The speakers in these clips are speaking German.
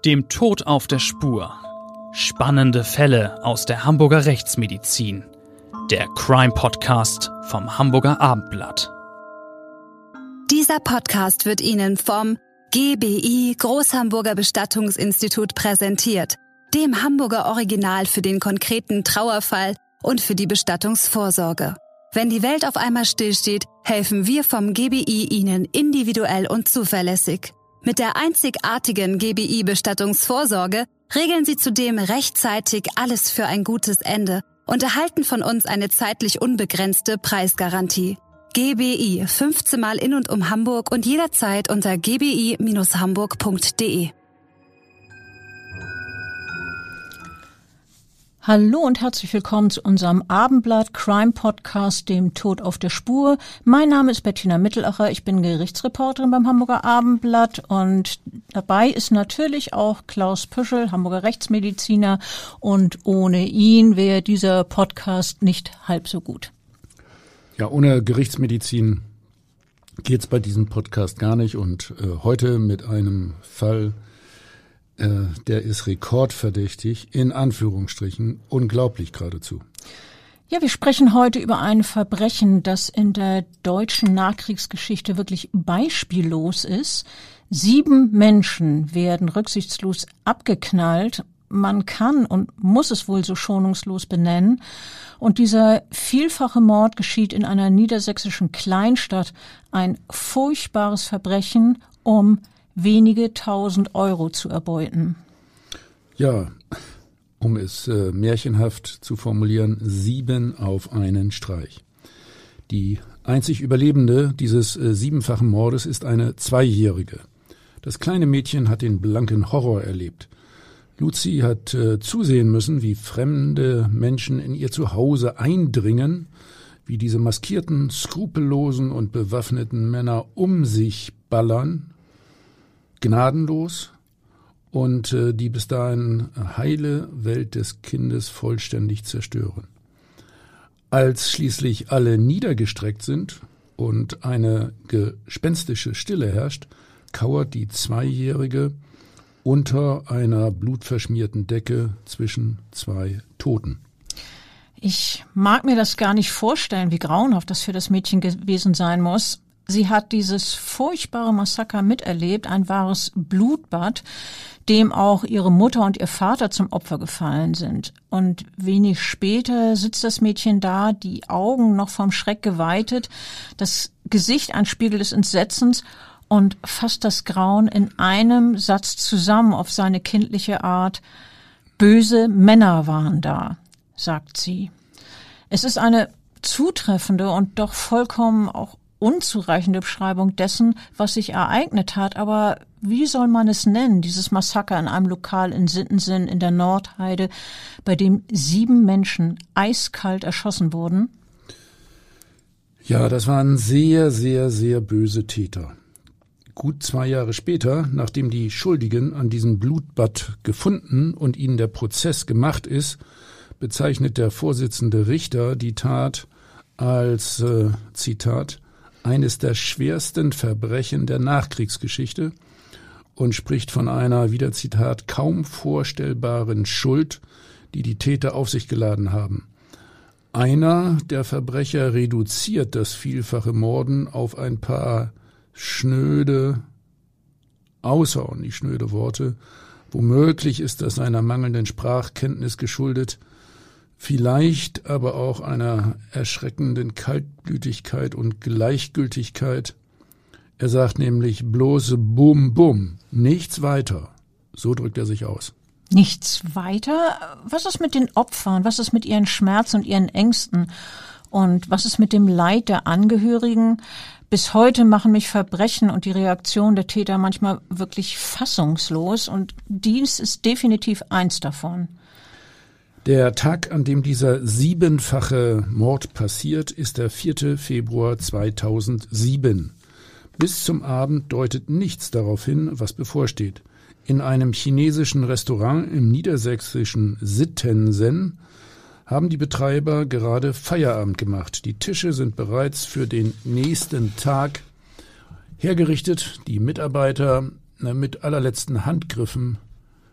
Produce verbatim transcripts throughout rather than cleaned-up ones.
Dem Tod auf der Spur. Spannende Fälle aus der Hamburger Rechtsmedizin. Der Crime-Podcast vom Hamburger Abendblatt. Dieser Podcast wird Ihnen vom G B I Großhamburger Bestattungsinstitut präsentiert, dem Hamburger Original für den konkreten Trauerfall und für die Bestattungsvorsorge. Wenn die Welt auf einmal stillsteht, helfen wir vom G B I Ihnen individuell und zuverlässig. Mit der einzigartigen G B I-Bestattungsvorsorge regeln Sie zudem rechtzeitig alles für ein gutes Ende und erhalten von uns eine zeitlich unbegrenzte Preisgarantie. G B I, fünfzehn Mal in und um Hamburg und jederzeit unter g b i Bindestrich hamburg punkt d e. Hallo und herzlich willkommen zu unserem Abendblatt Crime Podcast, dem Tod auf der Spur. Mein Name ist Bettina Mittelacher, ich bin Gerichtsreporterin beim Hamburger Abendblatt und dabei ist natürlich auch Klaus Püschel, Hamburger Rechtsmediziner, und ohne ihn wäre dieser Podcast nicht halb so gut. Ja, ohne Gerichtsmedizin geht's bei diesem Podcast gar nicht und äh, heute mit einem Fall, äh, der ist rekordverdächtig, in Anführungsstrichen, unglaublich geradezu. Ja, wir sprechen heute über ein Verbrechen, das in der deutschen Nachkriegsgeschichte wirklich beispiellos ist. Sieben Menschen werden rücksichtslos abgeknallt. Man kann und muss es wohl so schonungslos benennen. Und dieser vielfache Mord geschieht in einer niedersächsischen Kleinstadt. Ein furchtbares Verbrechen, um wenige tausend Euro zu erbeuten. Ja, um es äh, märchenhaft zu formulieren, sieben auf einen Streich. Die einzig Überlebende dieses äh, siebenfachen Mordes ist eine Zweijährige. Das kleine Mädchen hat den blanken Horror erlebt. Luzi hat äh, zusehen müssen, wie fremde Menschen in ihr Zuhause eindringen, wie diese maskierten, skrupellosen und bewaffneten Männer um sich ballern, gnadenlos, und äh, die bis dahin heile Welt des Kindes vollständig zerstören. Als schließlich alle niedergestreckt sind und eine gespenstische Stille herrscht, kauert die Zweijährige unter einer blutverschmierten Decke zwischen zwei Toten. Ich mag mir das gar nicht vorstellen, wie grauenhaft das für das Mädchen gewesen sein muss. Sie hat dieses furchtbare Massaker miterlebt, ein wahres Blutbad, dem auch ihre Mutter und ihr Vater zum Opfer gefallen sind. Und wenig später sitzt das Mädchen da, die Augen noch vom Schreck geweitet, das Gesicht ein Spiegel des Entsetzens, und fasst das Grauen in einem Satz zusammen auf seine kindliche Art. Böse Männer waren da, sagt sie. Es ist eine zutreffende und doch vollkommen auch unzureichende Beschreibung dessen, was sich ereignet hat. Aber wie soll man es nennen, dieses Massaker in einem Lokal in Sittensen in der Nordheide, bei dem sieben Menschen eiskalt erschossen wurden? Ja, das waren sehr, sehr, sehr böse Täter. Gut zwei Jahre später, nachdem die Schuldigen an diesem Blutbad gefunden und ihnen der Prozess gemacht ist, bezeichnet der Vorsitzende Richter die Tat als, äh, Zitat, eines der schwersten Verbrechen der Nachkriegsgeschichte und spricht von einer, wieder Zitat, kaum vorstellbaren Schuld, die die Täter auf sich geladen haben. Einer der Verbrecher reduziert das vielfache Morden auf ein paar schnöde, außerordentlich schnöde Worte. Womöglich ist das seiner mangelnden Sprachkenntnis geschuldet, vielleicht aber auch einer erschreckenden Kaltblütigkeit und Gleichgültigkeit. Er sagt nämlich bloß Bum Bum, nichts weiter. So drückt er sich aus. Nichts weiter? Was ist mit den Opfern? Was ist mit ihren Schmerzen und ihren Ängsten? Und was ist mit dem Leid der Angehörigen? Bis heute machen mich Verbrechen und die Reaktion der Täter manchmal wirklich fassungslos, und dies ist definitiv eins davon. Der Tag, an dem dieser siebenfache Mord passiert, ist der vierte Februar zweitausendsieben. Bis zum Abend deutet nichts darauf hin, was bevorsteht. In einem chinesischen Restaurant im niedersächsischen Sittensen haben die Betreiber gerade Feierabend gemacht. Die Tische sind bereits für den nächsten Tag hergerichtet. Die Mitarbeiter na, mit allerletzten Handgriffen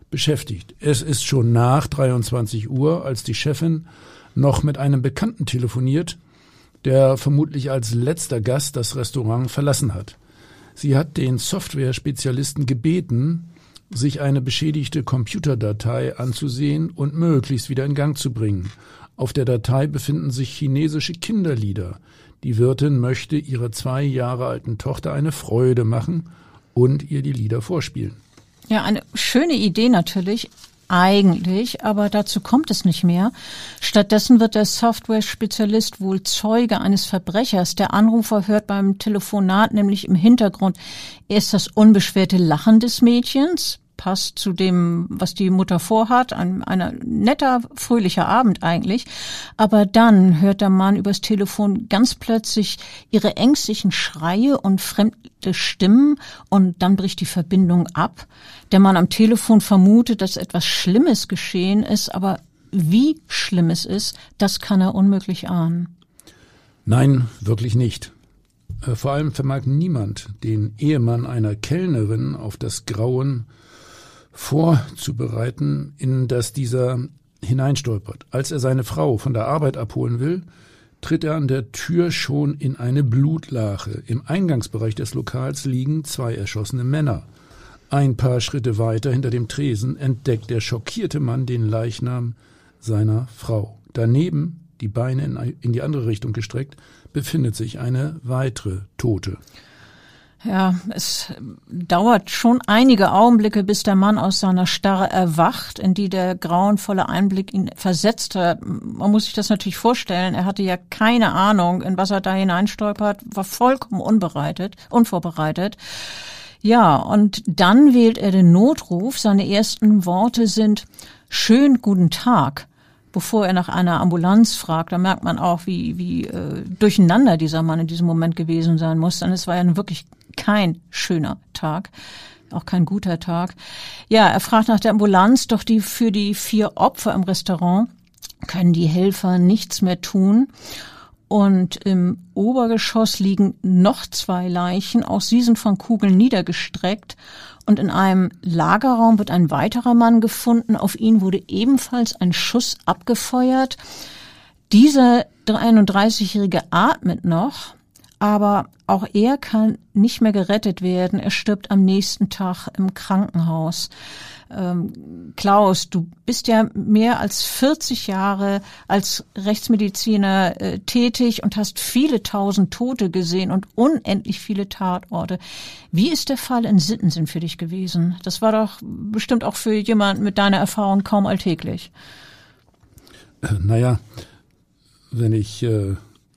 beschäftigt. Es ist schon nach dreiundzwanzig Uhr, als die Chefin noch mit einem Bekannten telefoniert, der vermutlich als letzter Gast das Restaurant verlassen hat. Sie hat den Software-Spezialisten gebeten, sich eine beschädigte Computerdatei anzusehen und möglichst wieder in Gang zu bringen. Auf der Datei befinden sich chinesische Kinderlieder. Die Wirtin möchte ihrer zwei Jahre alten Tochter eine Freude machen und ihr die Lieder vorspielen. Ja, eine schöne Idee natürlich, eigentlich, aber dazu kommt es nicht mehr. Stattdessen wird der Software-Spezialist wohl Zeuge eines Verbrechers. Der Anrufer hört beim Telefonat nämlich im Hintergrund erst das unbeschwerte Lachen des Mädchens, passt zu dem, was die Mutter vorhat, ein, ein netter, fröhlicher Abend eigentlich. Aber dann hört der Mann übers Telefon ganz plötzlich ihre ängstlichen Schreie und fremde Stimmen und dann bricht die Verbindung ab. Der Mann am Telefon vermutet, dass etwas Schlimmes geschehen ist, aber wie schlimm es ist, das kann er unmöglich ahnen. Nein, wirklich nicht. Vor allem vermag niemand, den Ehemann einer Kellnerin auf das Grauen vorzubereiten, in das dieser hineinstolpert. Als er seine Frau von der Arbeit abholen will, tritt er an der Tür schon in eine Blutlache. Im Eingangsbereich des Lokals liegen zwei erschossene Männer. Ein paar Schritte weiter hinter dem Tresen entdeckt der schockierte Mann den Leichnam seiner Frau. Daneben, die Beine in, in die andere Richtung gestreckt, befindet sich eine weitere Tote. Ja, es dauert schon einige Augenblicke, bis der Mann aus seiner Starre erwacht, in die der grauenvolle Einblick ihn versetzt hat. Man muss sich das natürlich vorstellen. Er hatte ja keine Ahnung, in was er da hineinstolpert, war vollkommen unbereitet, unvorbereitet. Ja, und dann wählt er den Notruf. Seine ersten Worte sind „Schönen guten Tag", bevor er nach einer Ambulanz fragt. Da merkt man auch, wie, wie äh, durcheinander dieser Mann in diesem Moment gewesen sein muss. Denn es war ja wirklich kein schöner Tag, auch kein guter Tag. Ja, er fragt nach der Ambulanz, doch die für die vier Opfer im Restaurant können die Helfer nichts mehr tun. Und im Obergeschoss liegen noch zwei Leichen, auch sie sind von Kugeln niedergestreckt. Und in einem Lagerraum wird ein weiterer Mann gefunden. Auf ihn wurde ebenfalls ein Schuss abgefeuert. Dieser einunddreißigjährige atmet noch, aber auch er kann nicht mehr gerettet werden. Er stirbt am nächsten Tag im Krankenhaus. Ähm, Klaus, du bist ja mehr als vierzig Jahre als Rechtsmediziner äh, tätig und hast viele tausend Tote gesehen und unendlich viele Tatorte. Wie ist der Fall in Sittensen für dich gewesen? Das war doch bestimmt auch für jemanden mit deiner Erfahrung kaum alltäglich. Äh, naja, wenn ich äh,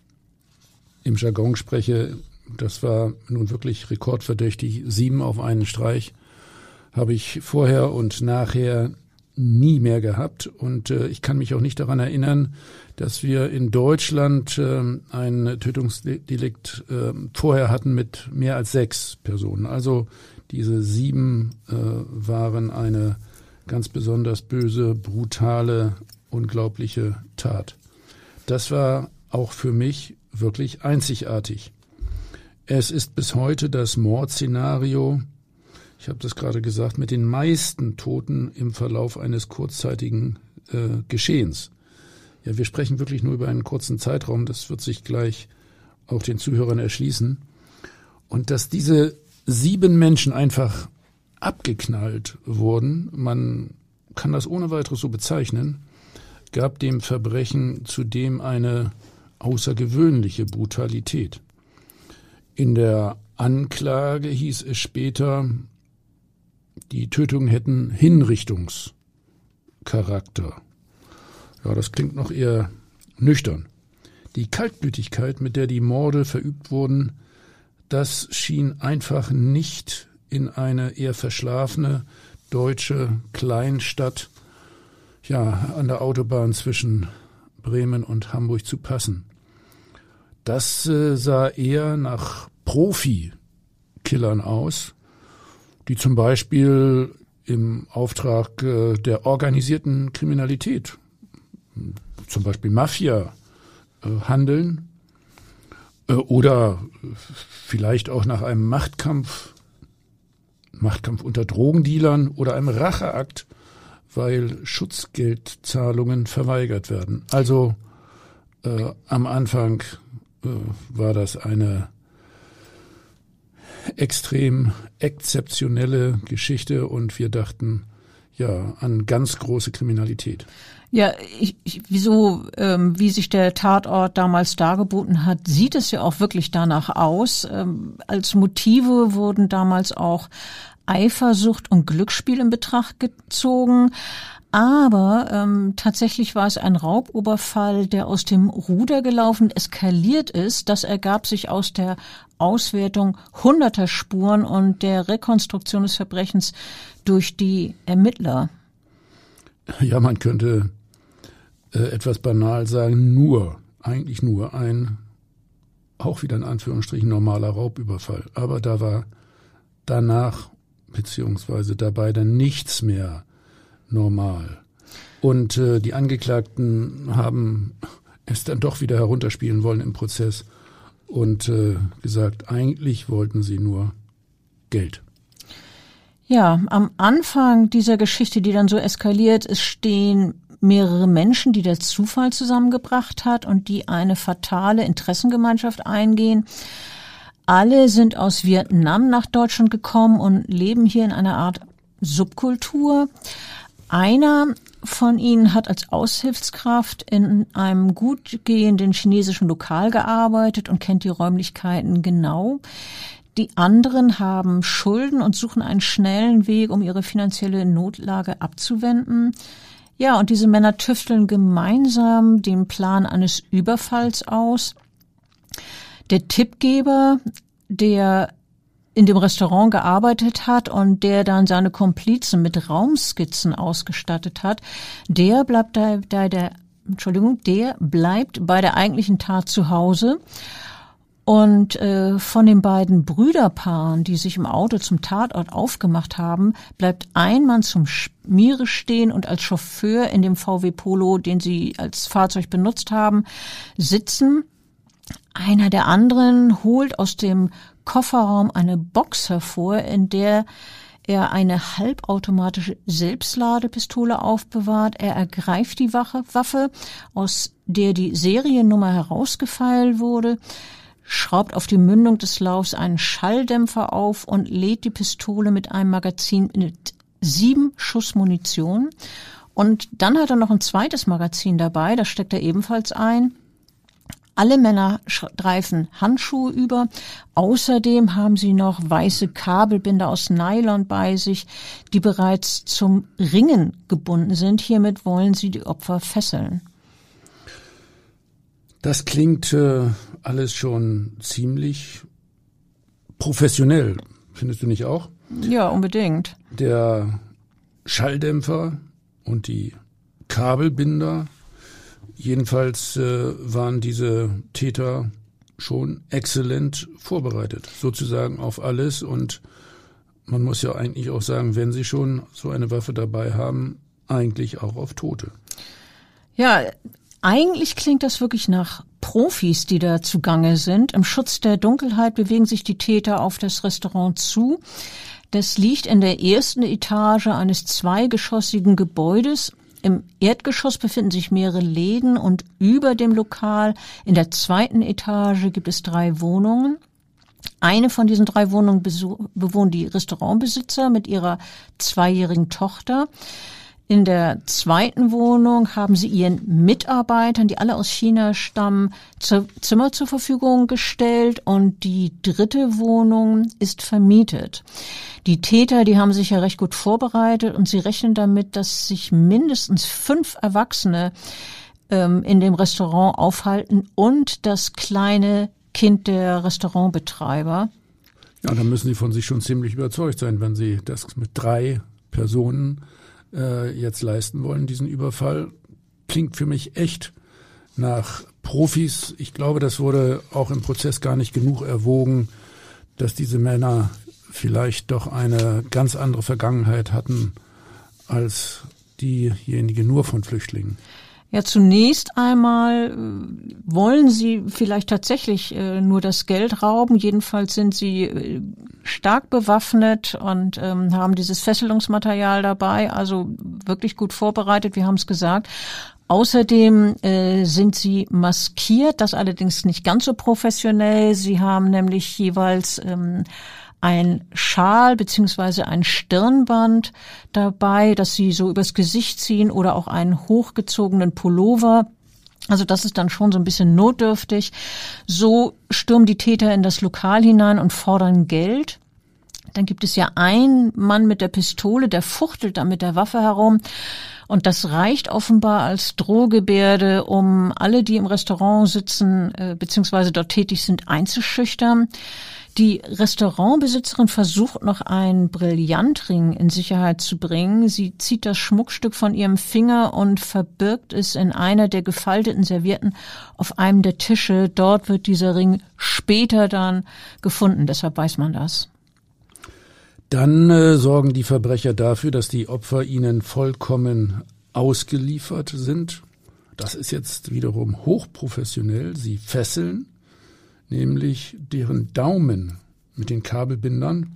im Jargon spreche, das war nun wirklich rekordverdächtig, sieben auf einen Streich. Habe ich vorher und nachher nie mehr gehabt. Und äh, ich kann mich auch nicht daran erinnern, dass wir in Deutschland äh, ein Tötungsdelikt äh, vorher hatten mit mehr als sechs Personen. Also diese sieben äh, waren eine ganz besonders böse, brutale, unglaubliche Tat. Das war auch für mich wirklich einzigartig. Es ist bis heute das Mordszenario, ich habe das gerade gesagt, mit den meisten Toten im Verlauf eines kurzzeitigen äh, Geschehens. Ja, wir sprechen wirklich nur über einen kurzen Zeitraum, das wird sich gleich auch den Zuhörern erschließen. Und dass diese sieben Menschen einfach abgeknallt wurden, man kann das ohne weiteres so bezeichnen, gab dem Verbrechen zudem eine außergewöhnliche Brutalität. In der Anklage hieß es später, die Tötungen hätten Hinrichtungscharakter. Ja, das klingt noch eher nüchtern. Die Kaltblütigkeit, mit der die Morde verübt wurden, das schien einfach nicht in eine eher verschlafene deutsche Kleinstadt, ja, an der Autobahn zwischen Bremen und Hamburg zu passen. Das äh, sah eher nach Profikillern aus, die zum Beispiel im Auftrag äh, der organisierten Kriminalität, zum Beispiel Mafia, äh, handeln äh, oder vielleicht auch nach einem Machtkampf, Machtkampf unter Drogendealern oder einem Racheakt weil Schutzgeldzahlungen verweigert werden. Also äh, am Anfang äh, war das eine extrem exzeptionelle Geschichte und wir dachten ja an ganz große Kriminalität. Ja, ich, ich, wieso, ähm, wie sich der Tatort damals dargeboten hat, sieht es ja auch wirklich danach aus. Ähm, als Motive wurden damals auch Eifersucht und Glücksspiel in Betracht gezogen. Aber ähm, tatsächlich war es ein Rauboberfall, der aus dem Ruder gelaufen, eskaliert ist. Das ergab sich aus der Auswertung hunderter Spuren und der Rekonstruktion des Verbrechens durch die Ermittler. Ja, man könnte äh, etwas banal sagen, nur, eigentlich nur ein, auch wieder in Anführungsstrichen, normaler Raubüberfall. Aber da war danach, beziehungsweise dabei dann nichts mehr normal. Und äh, die Angeklagten haben es dann doch wieder herunterspielen wollen im Prozess und äh, gesagt, eigentlich wollten sie nur Geld. Ja, am Anfang dieser Geschichte, die dann so eskaliert, es stehen mehrere Menschen, die der Zufall zusammengebracht hat und die eine fatale Interessengemeinschaft eingehen. Alle sind aus Vietnam nach Deutschland gekommen und leben hier in einer Art Subkultur. Einer von ihnen hat als Aushilfskraft in einem gut gehenden chinesischen Lokal gearbeitet und kennt die Räumlichkeiten genau. Die anderen haben Schulden und suchen einen schnellen Weg, um ihre finanzielle Notlage abzuwenden. Ja, und diese Männer tüfteln gemeinsam den Plan eines Überfalls aus. Der Tippgeber, der in dem Restaurant gearbeitet hat und der dann seine Komplizen mit Raumskizzen ausgestattet hat, der bleibt da, da der, Entschuldigung, der bleibt bei der eigentlichen Tat zu Hause. Und äh, von den beiden Brüderpaaren, die sich im Auto zum Tatort aufgemacht haben, bleibt ein Mann zum Schmiere stehen und als Chauffeur in dem V W Polo, den sie als Fahrzeug benutzt haben, sitzen. Einer der anderen holt aus dem Kofferraum eine Box hervor, in der er eine halbautomatische Selbstladepistole aufbewahrt. Er ergreift die Waffe, aus der die Seriennummer herausgefeilt wurde, schraubt auf die Mündung des Laufs einen Schalldämpfer auf und lädt die Pistole mit einem Magazin mit sieben Schuss Munition. Und dann hat er noch ein zweites Magazin dabei, das steckt er ebenfalls ein. Alle Männer streifen Handschuhe über. Außerdem haben sie noch weiße Kabelbinder aus Nylon bei sich, die bereits zum Ringen gebunden sind. Hiermit wollen sie die Opfer fesseln. Das klingt äh, alles schon ziemlich professionell, findest du nicht auch? Ja, unbedingt. Der Schalldämpfer und die Kabelbinder. Jedenfalls äh, waren diese Täter schon exzellent vorbereitet, sozusagen auf alles. Und man muss ja eigentlich auch sagen, wenn sie schon so eine Waffe dabei haben, eigentlich auch auf Tote. Ja, eigentlich klingt das wirklich nach Profis, die da zugange sind. Im Schutz der Dunkelheit bewegen sich die Täter auf das Restaurant zu. Das liegt in der ersten Etage eines zweigeschossigen Gebäudes. Im Erdgeschoss befinden sich mehrere Läden und über dem Lokal in der zweiten Etage gibt es drei Wohnungen. Eine von diesen drei Wohnungen bewohnen die Restaurantbesitzer mit ihrer zweijährigen Tochter. In der zweiten Wohnung haben sie ihren Mitarbeitern, die alle aus China stammen, Zimmer zur Verfügung gestellt und die dritte Wohnung ist vermietet. Die Täter, die haben sich ja recht gut vorbereitet und sie rechnen damit, dass sich mindestens fünf Erwachsene ähm, in dem Restaurant aufhalten und das kleine Kind der Restaurantbetreiber. Ja, dann müssen sie von sich schon ziemlich überzeugt sein, wenn sie das mit drei Personen äh, jetzt leisten wollen, diesen Überfall. Klingt für mich echt nach Profis. Ich glaube, das wurde auch im Prozess gar nicht genug erwogen, dass diese Männer vielleicht doch eine ganz andere Vergangenheit hatten als diejenige nur von Flüchtlingen. Ja, zunächst einmal äh, wollen sie vielleicht tatsächlich äh, nur das Geld rauben. Jedenfalls sind sie äh, stark bewaffnet und ähm, haben dieses Fesselungsmaterial dabei, also wirklich gut vorbereitet, wir haben es gesagt. Außerdem äh, sind sie maskiert, das allerdings nicht ganz so professionell. Sie haben nämlich jeweils ähm, ein Schal beziehungsweise ein Stirnband dabei, das sie so übers Gesicht ziehen oder auch einen hochgezogenen Pullover. Also das ist dann schon so ein bisschen notdürftig. So stürmen die Täter in das Lokal hinein und fordern Geld. Dann gibt es ja einen Mann mit der Pistole, der fuchtelt da mit der Waffe herum. Und das reicht offenbar als Drohgebärde, um alle, die im Restaurant sitzen äh, beziehungsweise dort tätig sind, einzuschüchtern. Die Restaurantbesitzerin versucht noch einen Brillantring in Sicherheit zu bringen. Sie zieht das Schmuckstück von ihrem Finger und verbirgt es in einer der gefalteten Servietten auf einem der Tische. Dort wird dieser Ring später dann gefunden, deshalb weiß man das. Dann äh, sorgen die Verbrecher dafür, dass die Opfer ihnen vollkommen ausgeliefert sind. Das ist jetzt wiederum hochprofessionell. Sie fesseln nämlich deren Daumen mit den Kabelbindern,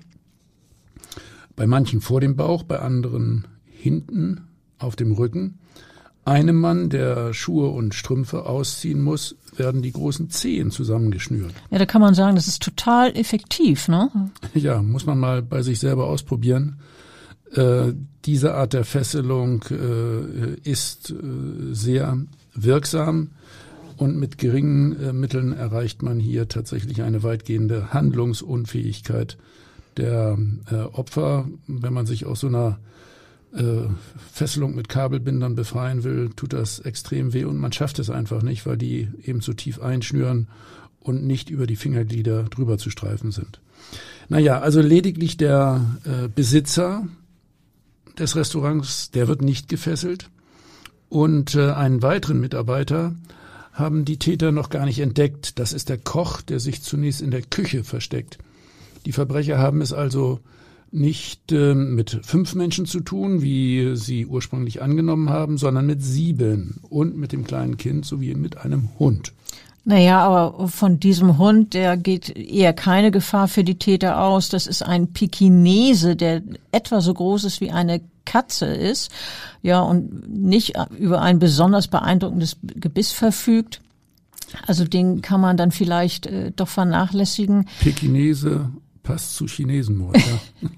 bei manchen vor dem Bauch, bei anderen hinten auf dem Rücken. Einem Mann, der Schuhe und Strümpfe ausziehen muss, werden die großen Zehen zusammengeschnürt. Ja, da kann man sagen, das ist total effektiv, ne? Ja, muss man mal bei sich selber ausprobieren. Äh, diese Art der Fesselung äh, ist äh, sehr wirksam. Und mit geringen äh, Mitteln erreicht man hier tatsächlich eine weitgehende Handlungsunfähigkeit der äh, Opfer. Wenn man sich aus so einer äh, Fesselung mit Kabelbindern befreien will, tut das extrem weh und man schafft es einfach nicht, weil die eben so tief einschnüren und nicht über die Fingerglieder drüber zu streifen sind. Naja, also lediglich der äh, Besitzer des Restaurants, der wird nicht gefesselt und äh, einen weiteren Mitarbeiter haben die Täter noch gar nicht entdeckt. Das ist der Koch, der sich zunächst in der Küche versteckt. Die Verbrecher haben es also nicht äh, mit fünf Menschen zu tun, wie sie ursprünglich angenommen haben, sondern mit sieben und mit dem kleinen Kind sowie mit einem Hund. Naja, aber von diesem Hund, der geht eher keine Gefahr für die Täter aus. Das ist ein Pekinese, der etwa so groß ist wie eine Katze ist, ja, und nicht über ein besonders beeindruckendes Gebiss verfügt. Also den kann man dann vielleicht äh, doch vernachlässigen. Pekinese passt zu Chinesenmord, ja.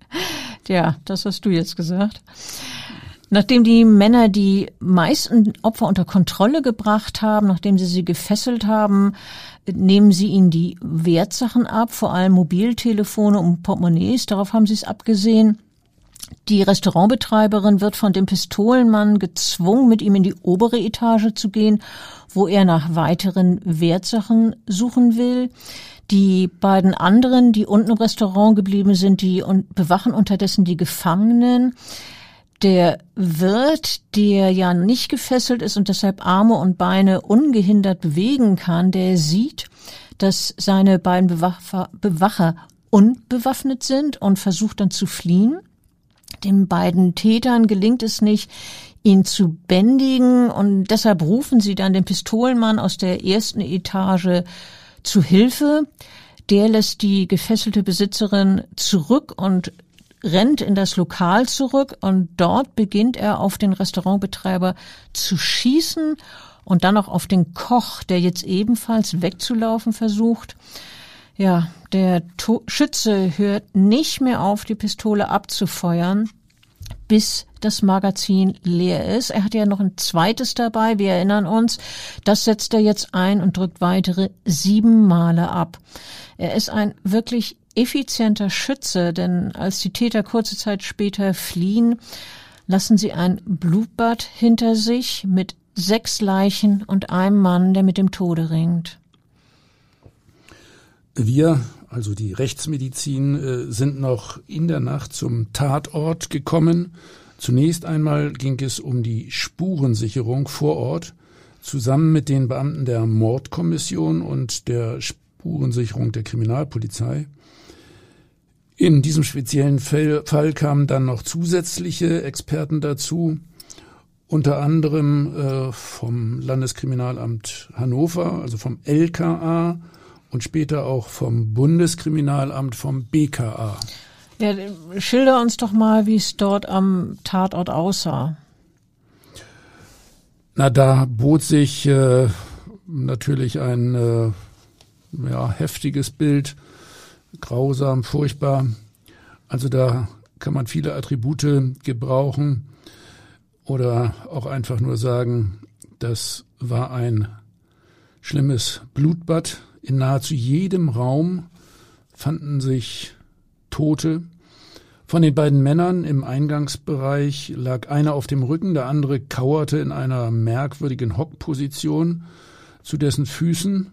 Ja, das hast du jetzt gesagt. Nachdem die Männer die meisten Opfer unter Kontrolle gebracht haben, nachdem sie sie gefesselt haben, nehmen sie ihnen die Wertsachen ab, vor allem Mobiltelefone und Portemonnaies, darauf haben sie es abgesehen. Die Restaurantbetreiberin wird von dem Pistolenmann gezwungen, mit ihm in die obere Etage zu gehen, wo er nach weiteren Wertsachen suchen will. Die beiden anderen, die unten im Restaurant geblieben sind, die bewachen unterdessen die Gefangenen. Der Wirt, der ja nicht gefesselt ist und deshalb Arme und Beine ungehindert bewegen kann, der sieht, dass seine beiden Bewacher, Bewacher unbewaffnet sind und versucht dann zu fliehen. Den beiden Tätern gelingt es nicht, ihn zu bändigen und deshalb rufen sie dann den Pistolenmann aus der ersten Etage zu Hilfe. Der lässt die gefesselte Besitzerin zurück und rennt in das Lokal zurück und dort beginnt er auf den Restaurantbetreiber zu schießen und dann auch auf den Koch, der jetzt ebenfalls wegzulaufen versucht. Ja, der to- Schütze hört nicht mehr auf, die Pistole abzufeuern, bis das Magazin leer ist. Er hat ja noch ein zweites dabei, wir erinnern uns. Das setzt er jetzt ein und drückt weitere sieben Male ab. Er ist ein wirklich effizienter Schütze, denn als die Täter kurze Zeit später fliehen, lassen sie ein Blutbad hinter sich mit sechs Leichen und einem Mann, der mit dem Tode ringt. Wir, also die Rechtsmedizin, sind noch in der Nacht zum Tatort gekommen. Zunächst einmal ging es um die Spurensicherung vor Ort, zusammen mit den Beamten der Mordkommission und der Spurensicherung der Kriminalpolizei. In diesem speziellen Fall kamen dann noch zusätzliche Experten dazu unter anderem äh, vom Landeskriminalamt Hannover, also vom L K A und später auch vom Bundeskriminalamt, vom B K A. Ja, schilder uns doch mal, wie es dort am Tatort aussah. Na, da bot sich äh, natürlich ein äh, ja, heftiges Bild, grausam, furchtbar. Also da kann man viele Attribute gebrauchen oder auch einfach nur sagen, das war ein schlimmes Blutbad. In nahezu jedem Raum fanden sich Tote. Von den beiden Männern im Eingangsbereich lag einer auf dem Rücken, der andere kauerte in einer merkwürdigen Hockposition zu dessen Füßen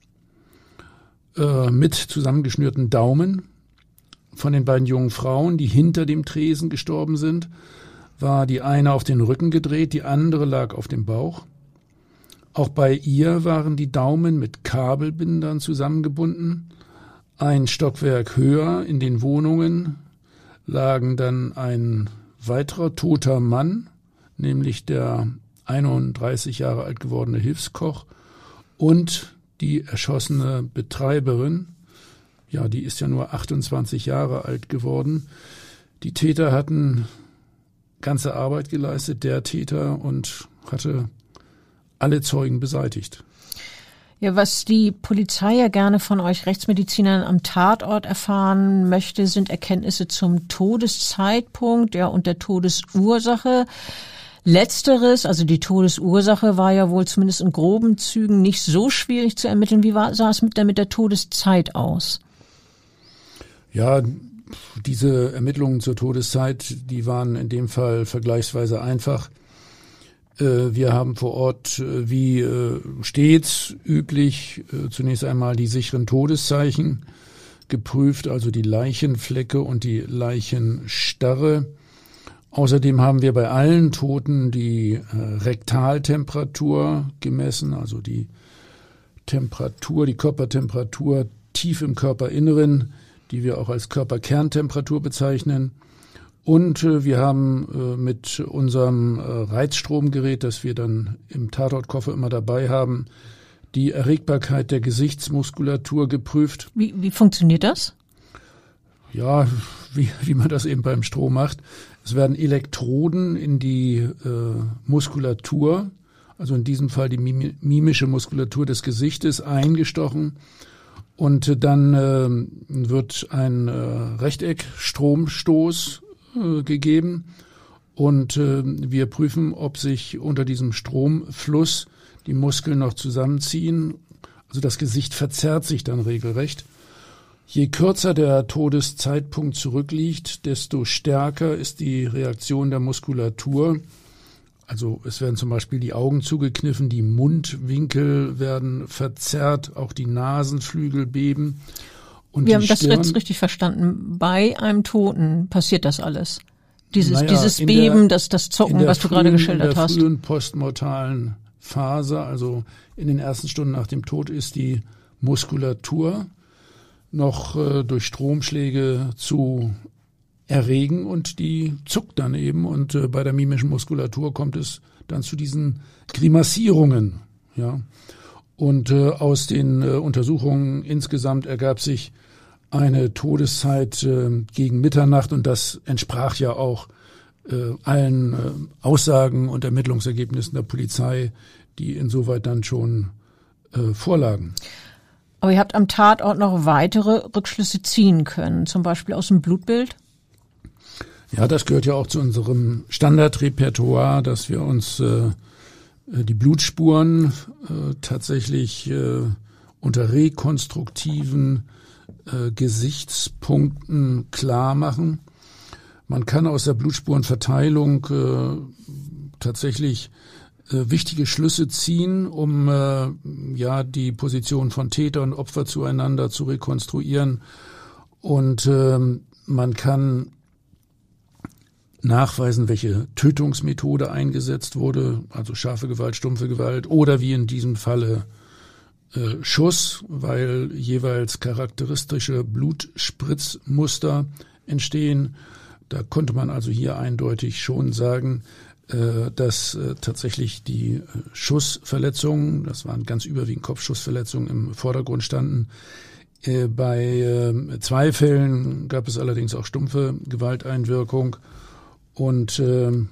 äh, mit zusammengeschnürten Daumen. Von den beiden jungen Frauen, die hinter dem Tresen gestorben sind, war die eine auf den Rücken gedreht, die andere lag auf dem Bauch. Auch bei ihr waren die Daumen mit Kabelbindern zusammengebunden. Ein Stockwerk höher in den Wohnungen lagen dann ein weiterer toter Mann, nämlich der einunddreißig Jahre alt gewordene Hilfskoch und die erschossene Betreiberin. Ja, die ist ja nur achtundzwanzig Jahre alt geworden. Die Täter hatten ganze Arbeit geleistet, der Täter, und hatte alle Zeugen beseitigt. Ja, was die Polizei ja gerne von euch Rechtsmedizinern am Tatort erfahren möchte, sind Erkenntnisse zum Todeszeitpunkt, ja, und der Todesursache. Letzteres, also die Todesursache, war ja wohl zumindest in groben Zügen nicht so schwierig zu ermitteln. Wie war, sah es mit der, mit der Todeszeit aus? Ja, diese Ermittlungen zur Todeszeit, die waren in dem Fall vergleichsweise einfach. Wir haben vor Ort, wie stets üblich, zunächst einmal die sicheren Todeszeichen geprüft, also die Leichenflecke und die Leichenstarre. Außerdem haben wir bei allen Toten die Rektaltemperatur gemessen, also die Temperatur, die Körpertemperatur tief im Körperinneren, die wir auch als Körperkerntemperatur bezeichnen. Und äh, wir haben äh, mit unserem äh, Reizstromgerät, das wir dann im Tatortkoffer immer dabei haben, die Erregbarkeit der Gesichtsmuskulatur geprüft. Wie, wie funktioniert das? Ja, wie, wie man das eben beim Strom macht. Es werden Elektroden in die äh, Muskulatur, also in diesem Fall die mim- mimische Muskulatur des Gesichtes, eingestochen. Und äh, dann äh, wird ein äh, Rechteckstromstoß gegeben und äh, wir prüfen, ob sich unter diesem Stromfluss die Muskeln noch zusammenziehen. Also das Gesicht verzerrt sich dann regelrecht. Je kürzer der Todeszeitpunkt zurückliegt, desto stärker ist die Reaktion der Muskulatur. Also es werden zum Beispiel die Augen zugekniffen, die Mundwinkel werden verzerrt, auch die Nasenflügel beben. Und wir haben das Stirn, jetzt richtig verstanden. Bei einem Toten passiert das alles. Dieses, naja, dieses Beben, der, das, das Zucken, was du frühen, gerade geschildert hast. In der frühen postmortalen Phase, also in den ersten Stunden nach dem Tod, ist die Muskulatur noch äh, durch Stromschläge zu erregen und die zuckt dann eben. Und äh, bei der mimischen Muskulatur kommt es dann zu diesen Grimassierungen, ja. Und äh, aus den äh, Untersuchungen insgesamt ergab sich eine Todeszeit äh, gegen Mitternacht, und das entsprach ja auch äh, allen äh, Aussagen und Ermittlungsergebnissen der Polizei, die insoweit dann schon äh, vorlagen. Aber ihr habt am Tatort noch weitere Rückschlüsse ziehen können, zum Beispiel aus dem Blutbild? Ja, das gehört ja auch zu unserem Standardrepertoire, dass wir uns äh, die Blutspuren äh, tatsächlich äh, unter rekonstruktiven äh, Gesichtspunkten klar machen. Man kann aus der Blutspurenverteilung äh, tatsächlich äh, wichtige Schlüsse ziehen, um äh, ja die Position von Täter und Opfer zueinander zu rekonstruieren. Und äh, man kann nachweisen, welche Tötungsmethode eingesetzt wurde, also scharfe Gewalt, stumpfe Gewalt oder wie in diesem Falle äh, Schuss, weil jeweils charakteristische Blutspritzmuster entstehen. Da konnte man also hier eindeutig schon sagen, äh, dass äh, tatsächlich die äh, Schussverletzungen, das waren ganz überwiegend Kopfschussverletzungen, im Vordergrund standen. Äh, bei äh, zwei Fällen gab es allerdings auch stumpfe Gewalteinwirkung und äh, äh,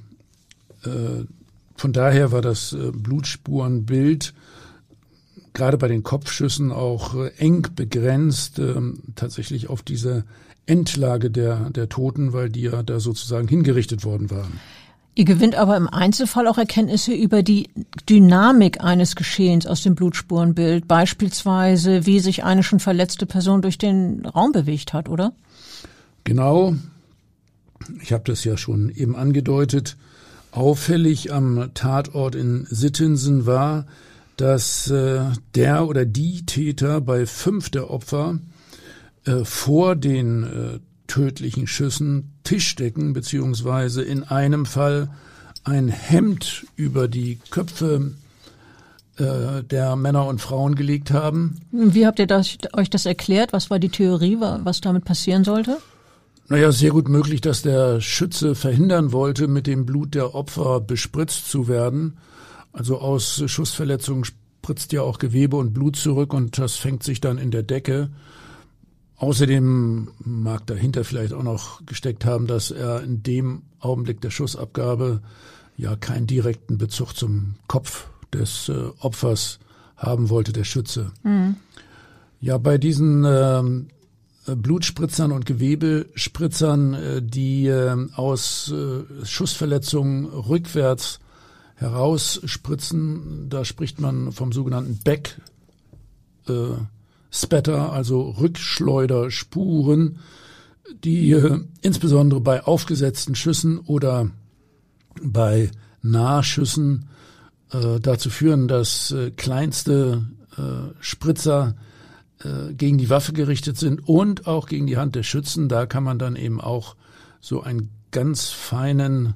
von daher war das äh, Blutspurenbild gerade bei den Kopfschüssen auch äh, eng begrenzt, äh, tatsächlich auf diese Endlage der, der Toten, weil die ja da sozusagen hingerichtet worden waren. Ihr gewinnt aber im Einzelfall auch Erkenntnisse über die Dynamik eines Geschehens aus dem Blutspurenbild, beispielsweise wie sich eine schon verletzte Person durch den Raum bewegt hat, oder? Genau, ich habe das ja schon eben angedeutet. Auffällig am Tatort in Sittensen war, dass äh, der oder die Täter bei fünf der Opfer äh, vor den äh, tödlichen Schüssen Tischdecken beziehungsweise in einem Fall ein Hemd über die Köpfe äh, der Männer und Frauen gelegt haben. Wie habt ihr das, euch das erklärt? Was war die Theorie, was damit passieren sollte? Naja, sehr gut möglich, dass der Schütze verhindern wollte, mit dem Blut der Opfer bespritzt zu werden. Also aus Schussverletzungen spritzt ja auch Gewebe und Blut zurück und das fängt sich dann in der Decke. Außerdem mag dahinter vielleicht auch noch gesteckt haben, dass er in dem Augenblick der Schussabgabe ja keinen direkten Bezug zum Kopf des äh, Opfers haben wollte, der Schütze. Mhm. Ja, bei diesen äh, Blutspritzern und Gewebespritzern, äh, die äh, aus äh, Schussverletzungen rückwärts herausspritzen, da spricht man vom sogenannten Back äh, Spatter, also Rückschleuderspuren, die äh, insbesondere bei aufgesetzten Schüssen oder bei Nahschüssen äh, dazu führen, dass äh, kleinste äh, Spritzer äh, gegen die Waffe gerichtet sind und auch gegen die Hand des Schützen. Da kann man dann eben auch so einen ganz feinen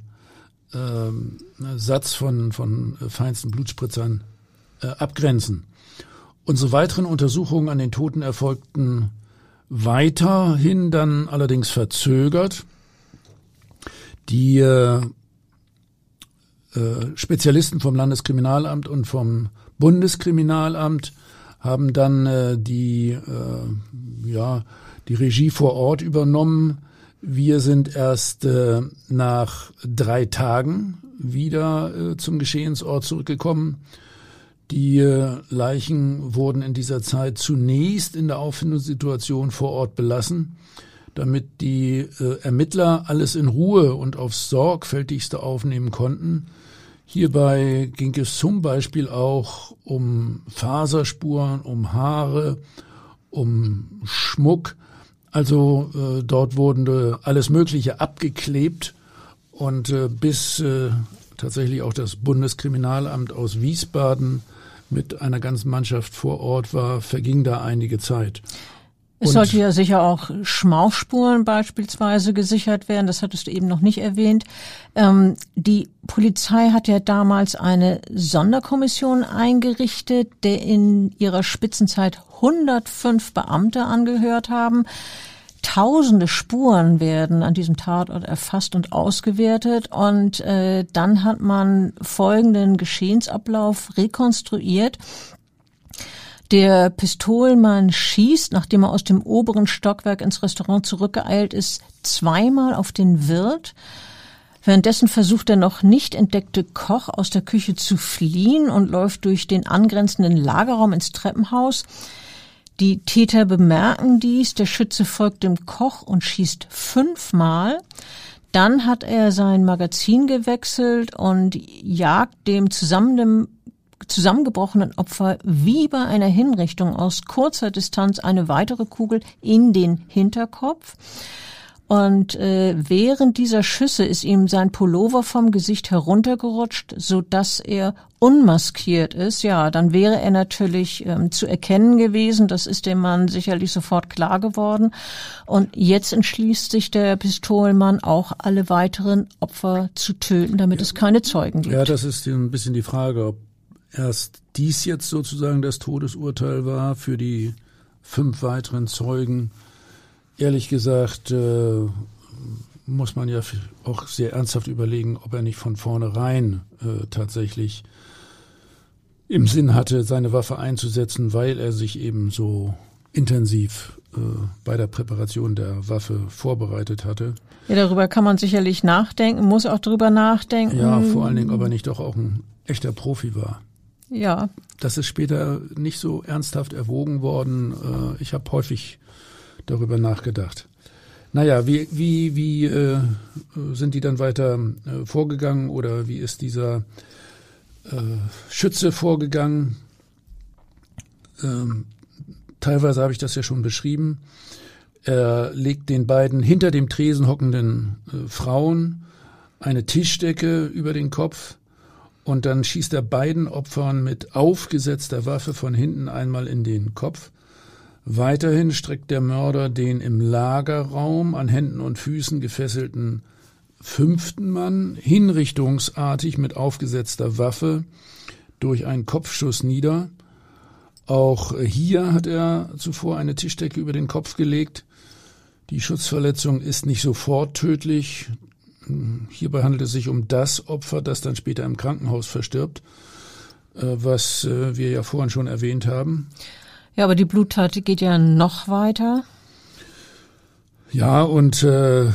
äh, Satz von, von äh, feinsten Blutspritzern äh, abgrenzen. Unsere weiteren Untersuchungen an den Toten erfolgten weiterhin dann allerdings verzögert. Die äh, äh, Spezialisten vom Landeskriminalamt und vom Bundeskriminalamt haben dann äh, die, äh, ja, die Regie vor Ort übernommen. Wir sind erst äh, nach drei Tagen wieder äh, zum Geschehensort zurückgekommen. Die Leichen wurden in dieser Zeit zunächst in der Auffindungssituation vor Ort belassen, damit die äh, Ermittler alles in Ruhe und aufs Sorgfältigste aufnehmen konnten. Hierbei ging es zum Beispiel auch um Faserspuren, um Haare, um Schmuck. Also äh, dort wurden äh, alles Mögliche abgeklebt und äh, bis äh, tatsächlich auch das Bundeskriminalamt aus Wiesbaden mit einer ganzen Mannschaft vor Ort war, verging da einige Zeit. Es Und sollte ja sicher auch Schmauchspuren beispielsweise gesichert werden, das hattest du eben noch nicht erwähnt. Ähm, die Polizei hat ja damals eine Sonderkommission eingerichtet, der in ihrer Spitzenzeit hundertfünf Beamte angehört haben. Tausende Spuren werden an diesem Tatort erfasst und ausgewertet und äh, dann hat man folgenden Geschehensablauf rekonstruiert. Der Pistolenmann schießt, nachdem er aus dem oberen Stockwerk ins Restaurant zurückgeeilt ist, zweimal auf den Wirt. Währenddessen versucht der noch nicht entdeckte Koch aus der Küche zu fliehen und läuft durch den angrenzenden Lagerraum ins Treppenhaus. Die Täter bemerken dies, der Schütze folgt dem Koch und schießt fünfmal. Dann hat er sein Magazin gewechselt und jagt dem zusammen, zusammengebrochenen Opfer wie bei einer Hinrichtung aus kurzer Distanz eine weitere Kugel in den Hinterkopf. Und äh, während dieser Schüsse ist ihm sein Pullover vom Gesicht heruntergerutscht, so dass er unmaskiert ist. Ja, dann wäre er natürlich ähm, zu erkennen gewesen. Das ist dem Mann sicherlich sofort klar geworden. Und jetzt entschließt sich der Pistolenmann auch, alle weiteren Opfer zu töten, damit ja. es keine Zeugen gibt. Ja, das ist ein bisschen die Frage, ob erst dies jetzt sozusagen das Todesurteil war für die fünf weiteren Zeugen. Ehrlich gesagt äh, muss man ja auch sehr ernsthaft überlegen, ob er nicht von vornherein äh, tatsächlich im Sinn hatte, seine Waffe einzusetzen, weil er sich eben so intensiv äh, bei der Präparation der Waffe vorbereitet hatte. Ja, darüber kann man sicherlich nachdenken, muss auch drüber nachdenken. Ja, vor allen Dingen, ob er nicht doch auch ein echter Profi war. Ja. Das ist später nicht so ernsthaft erwogen worden. Äh, ich habe häufig darüber nachgedacht. Naja, wie, wie, wie äh, sind die dann weiter äh, vorgegangen oder wie ist dieser äh, Schütze vorgegangen? Ähm, teilweise habe ich das ja schon beschrieben. Er legt den beiden hinter dem Tresen hockenden äh, Frauen eine Tischdecke über den Kopf und dann schießt er beiden Opfern mit aufgesetzter Waffe von hinten einmal in den Kopf. Weiterhin streckt der Mörder den im Lagerraum an Händen und Füßen gefesselten fünften Mann hinrichtungsartig mit aufgesetzter Waffe durch einen Kopfschuss nieder. Auch hier hat er zuvor eine Tischdecke über den Kopf gelegt. Die Schussverletzung ist nicht sofort tödlich. Hierbei handelt es sich um das Opfer, das dann später im Krankenhaus verstirbt, was wir ja vorhin schon erwähnt haben. Ja, aber die Bluttat geht ja noch weiter. Ja, und äh,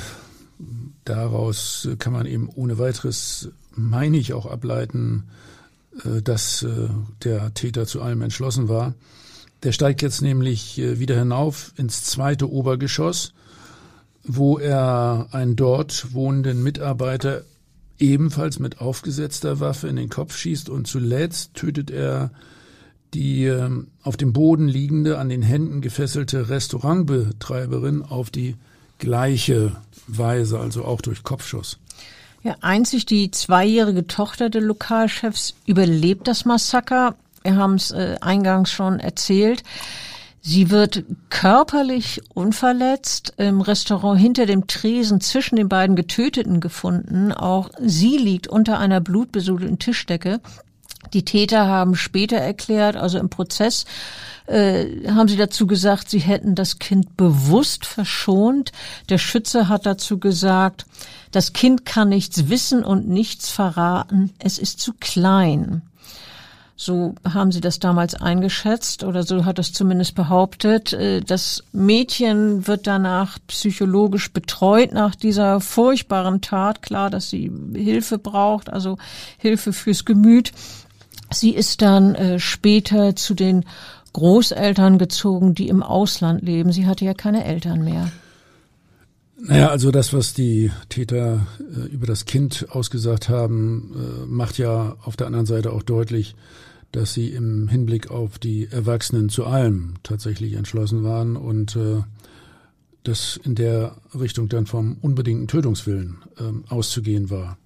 daraus kann man eben ohne weiteres, meine ich, auch ableiten, äh, dass äh, der Täter zu allem entschlossen war. Der steigt jetzt nämlich äh, wieder hinauf ins zweite Obergeschoss, wo er einen dort wohnenden Mitarbeiter ebenfalls mit aufgesetzter Waffe in den Kopf schießt und zuletzt tötet er die äh, auf dem Boden liegende, an den Händen gefesselte Restaurantbetreiberin auf die gleiche Weise, also auch durch Kopfschuss. Ja, einzig die zweijährige Tochter des Lokalchefs überlebt das Massaker. Wir haben es äh, eingangs schon erzählt. Sie wird körperlich unverletzt im Restaurant hinter dem Tresen zwischen den beiden Getöteten gefunden. Auch sie liegt unter einer blutbesudelten Tischdecke. Die Täter haben später erklärt, also im Prozess, äh, haben sie dazu gesagt, sie hätten das Kind bewusst verschont. Der Schütze hat dazu gesagt, das Kind kann nichts wissen und nichts verraten, es ist zu klein. So haben sie das damals eingeschätzt oder so hat es zumindest behauptet. Das Mädchen wird danach psychologisch betreut nach dieser furchtbaren Tat. Klar, dass sie Hilfe braucht, also Hilfe fürs Gemüt. Sie ist dann äh, später zu den Großeltern gezogen, die im Ausland leben. Sie hatte ja keine Eltern mehr. Naja, also das, was die Täter äh, über das Kind ausgesagt haben, äh, macht ja auf der anderen Seite auch deutlich, dass sie im Hinblick auf die Erwachsenen zu allem tatsächlich entschlossen waren und äh, das in der Richtung dann vom unbedingten Tötungswillen äh, auszugehen war.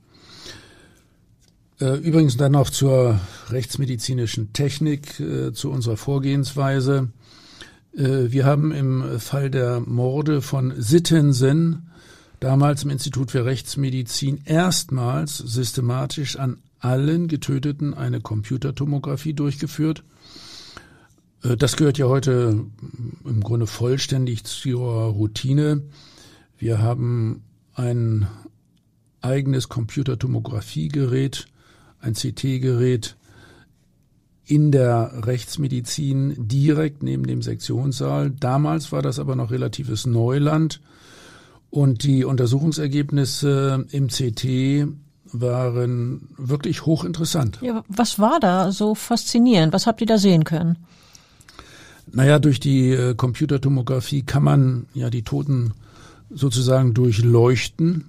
Übrigens dann noch zur rechtsmedizinischen Technik, äh, zu unserer Vorgehensweise. Äh, wir haben im Fall der Morde von Sittensen damals im Institut für Rechtsmedizin erstmals systematisch an allen Getöteten eine Computertomographie durchgeführt. Äh, das gehört ja heute im Grunde vollständig zur Routine. Wir haben ein eigenes Computertomografiegerät, ein C T-Gerät in der Rechtsmedizin direkt neben dem Sektionssaal. Damals war das aber noch relatives Neuland und die Untersuchungsergebnisse im C T waren wirklich hochinteressant. Ja, was war da so faszinierend? Was habt ihr da sehen können? Naja, durch die äh, Computertomographie kann man ja die Toten sozusagen durchleuchten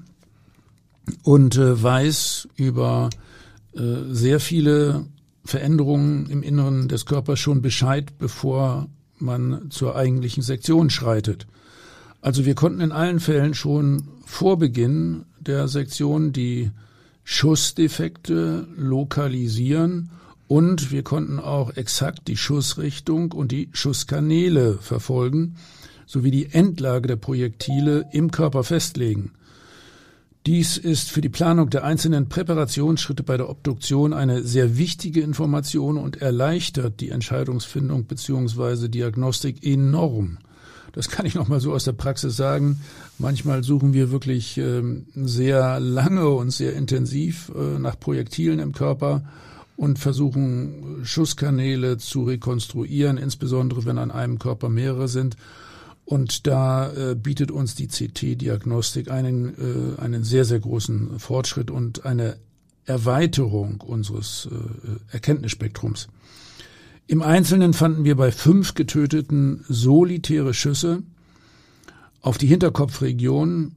und äh, weiß über sehr viele Veränderungen im Inneren des Körpers schon Bescheid, bevor man zur eigentlichen Sektion schreitet. Also wir konnten in allen Fällen schon vor Beginn der Sektion die Schussdefekte lokalisieren und wir konnten auch exakt die Schussrichtung und die Schusskanäle verfolgen, sowie die Endlage der Projektile im Körper festlegen. Dies ist für die Planung der einzelnen Präparationsschritte bei der Obduktion eine sehr wichtige Information und erleichtert die Entscheidungsfindung bzw. Diagnostik enorm. das kann ich noch mal so aus der Praxis sagen. Manchmal suchen wir wirklich ähm, sehr lange und sehr intensiv äh, nach Projektilen im Körper und versuchen Schusskanäle zu rekonstruieren, insbesondere wenn an einem Körper mehrere sind. Und da äh, bietet uns die C T-Diagnostik einen, äh, einen sehr, sehr großen Fortschritt und eine Erweiterung unseres äh, Erkenntnisspektrums. Im Einzelnen fanden wir bei fünf Getöteten solitäre Schüsse auf die Hinterkopfregion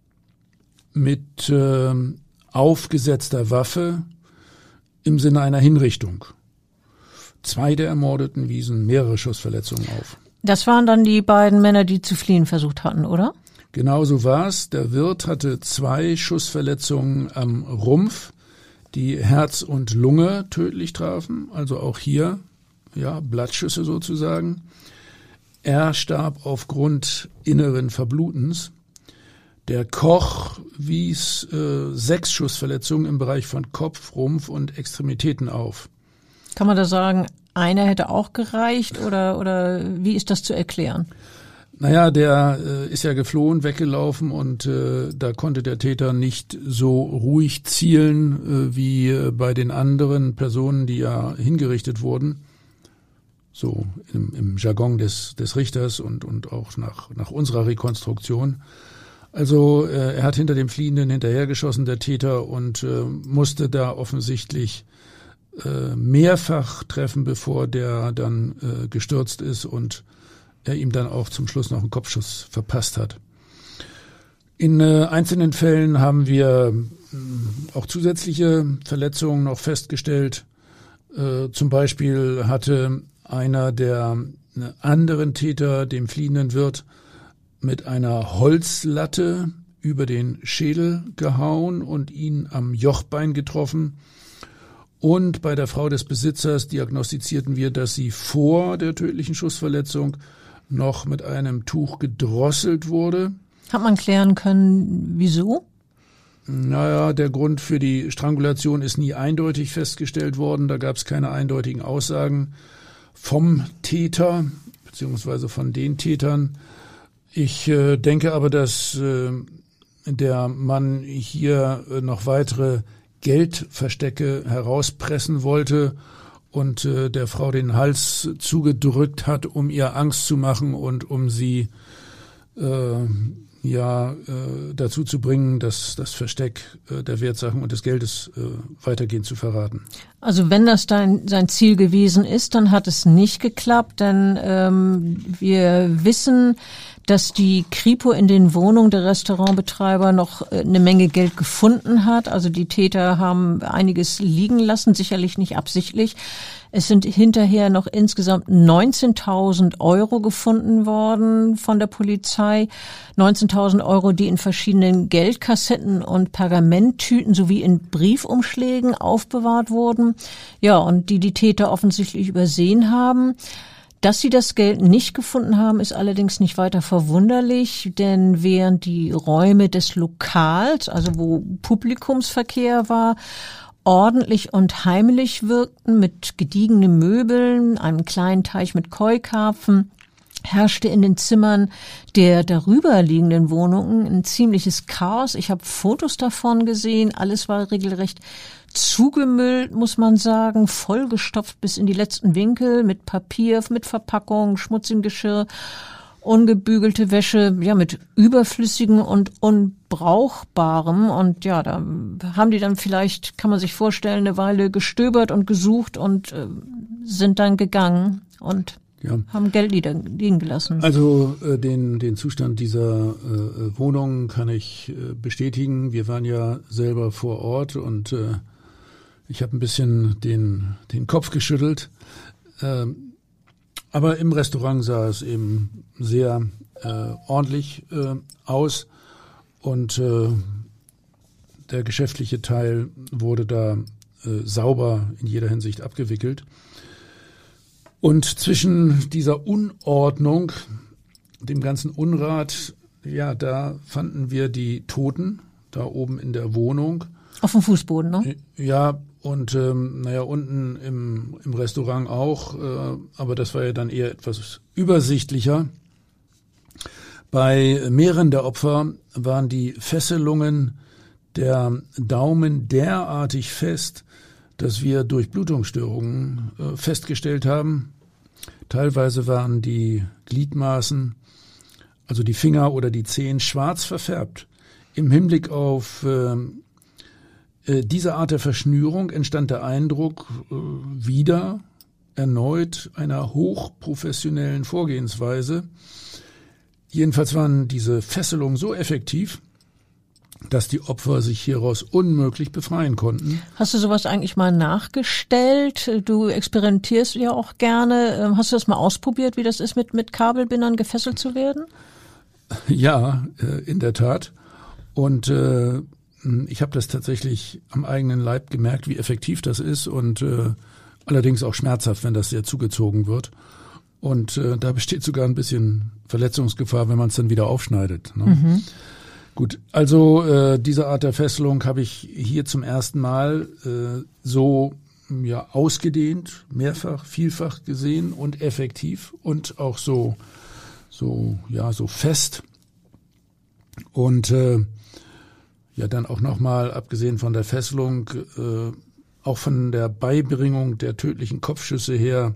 mit äh, aufgesetzter Waffe im Sinne einer Hinrichtung. Zwei der Ermordeten wiesen mehrere Schussverletzungen auf. Das waren dann die beiden Männer, die zu fliehen versucht hatten, oder? Genau so war's. Der Wirt hatte zwei Schussverletzungen am Rumpf, die Herz und Lunge tödlich trafen, also auch hier ja, Blattschüsse sozusagen. Er starb aufgrund inneren Verblutens. Der Koch wies äh, sechs Schussverletzungen im Bereich von Kopf, Rumpf und Extremitäten auf. Kann man da sagen, einer hätte auch gereicht oder, oder wie ist das zu erklären? Naja, der äh, ist ja geflohen, weggelaufen und äh, da konnte der Täter nicht so ruhig zielen äh, wie äh, bei den anderen Personen, die ja hingerichtet wurden. So im, im Jargon des, des Richters und, und auch nach, nach unserer Rekonstruktion. Also äh, er hat hinter dem Fliehenden hinterhergeschossen, der Täter, und äh, musste da offensichtlich äh, mehrfach treffen, bevor der dann äh, gestürzt ist und er ihm dann auch zum Schluss noch einen Kopfschuss verpasst hat. In äh, einzelnen Fällen haben wir äh, auch zusätzliche Verletzungen noch festgestellt. Äh, zum Beispiel hatte einer der anderen Täter, dem fliehenden Wirt, mit einer Holzlatte über den Schädel gehauen und ihn am Jochbein getroffen. Und bei der Frau des Besitzers diagnostizierten wir, dass sie vor der tödlichen Schussverletzung noch mit einem Tuch gedrosselt wurde. Hat man klären können, wieso? Naja, der Grund für die Strangulation ist nie eindeutig festgestellt worden. Da gab es keine eindeutigen Aussagen vom Täter beziehungsweise von den Tätern. Ich äh, denke aber, dass äh, der Mann hier äh, noch weitere Geldverstecke herauspressen wollte und äh, der Frau den Hals zugedrückt hat, um ihr Angst zu machen und um sie äh, ja äh, dazu zu bringen, dass das Versteck äh, der Wertsachen und des Geldes äh, weitergehend zu verraten. Also wenn das dein, sein Ziel gewesen ist, dann hat es nicht geklappt, denn ähm, wir wissen, dass die Kripo in den Wohnungen der Restaurantbetreiber noch eine Menge Geld gefunden hat. Also die Täter haben einiges liegen lassen, sicherlich nicht absichtlich. Es sind hinterher noch insgesamt neunzehntausend Euro gefunden worden von der Polizei. neunzehntausend Euro, die in verschiedenen Geldkassetten und Pergamenttüten sowie in Briefumschlägen aufbewahrt wurden. Ja, und die die Täter offensichtlich übersehen haben. Dass sie das Geld nicht gefunden haben, ist allerdings nicht weiter verwunderlich, denn während die Räume des Lokals, also wo Publikumsverkehr war, ordentlich und heimlich wirkten mit gediegenen Möbeln, einem kleinen Teich mit Keukarpfen, herrschte in den Zimmern der darüberliegenden Wohnungen ein ziemliches Chaos. Ich habe Fotos davon gesehen, alles war regelrecht zugemüllt, muss man sagen, vollgestopft bis in die letzten Winkel mit Papier, mit Verpackung, schmutzigem Geschirr, ungebügelte Wäsche, ja, mit überflüssigem und unbrauchbarem. Und ja, da haben die dann vielleicht, kann man sich vorstellen, eine Weile gestöbert und gesucht und äh, sind dann gegangen und ja, haben Geld liegen gelassen. Also äh, den den Zustand dieser äh, Wohnung kann ich äh, bestätigen. Wir waren ja selber vor Ort und äh, ich habe ein bisschen den den Kopf geschüttelt. Ähm, aber im Restaurant sah es eben sehr äh, ordentlich äh, aus und äh, der geschäftliche Teil wurde da äh, sauber in jeder Hinsicht abgewickelt. Und zwischen dieser Unordnung, dem ganzen Unrat, ja, da fanden wir die Toten, da oben in der Wohnung. Auf dem Fußboden, ne? Ja, und ähm, naja, unten im, im Restaurant auch, äh, aber das war ja dann eher etwas übersichtlicher. Bei mehreren der Opfer waren die Fesselungen der Daumen derartig fest, dass wir durch Blutungsstörungen äh, festgestellt haben. Teilweise waren die Gliedmaßen, also die Finger oder die Zehen, schwarz verfärbt. Im Hinblick auf äh, äh, diese Art der Verschnürung entstand der Eindruck äh, wieder erneut einer hochprofessionellen Vorgehensweise. Jedenfalls waren diese Fesselungen so effektiv, dass die Opfer sich hieraus unmöglich befreien konnten. Hast du sowas eigentlich mal nachgestellt? Du experimentierst ja auch gerne. Hast du das mal ausprobiert, wie das ist, mit, mit Kabelbindern gefesselt zu werden? Ja, in der Tat. Und äh, ich habe das tatsächlich am eigenen Leib gemerkt, wie effektiv das ist und äh, allerdings auch schmerzhaft, wenn das sehr zugezogen wird. Und äh, da besteht sogar ein bisschen Verletzungsgefahr, wenn man es dann wieder aufschneidet. Ne? Mhm. Gut, also äh, diese Art der Fesselung habe ich hier zum ersten Mal äh, so ja ausgedehnt, mehrfach, vielfach gesehen und effektiv und auch so so ja so fest. Und äh, ja dann auch nochmal, abgesehen von der Fesselung, äh, auch von der Beibringung der tödlichen Kopfschüsse her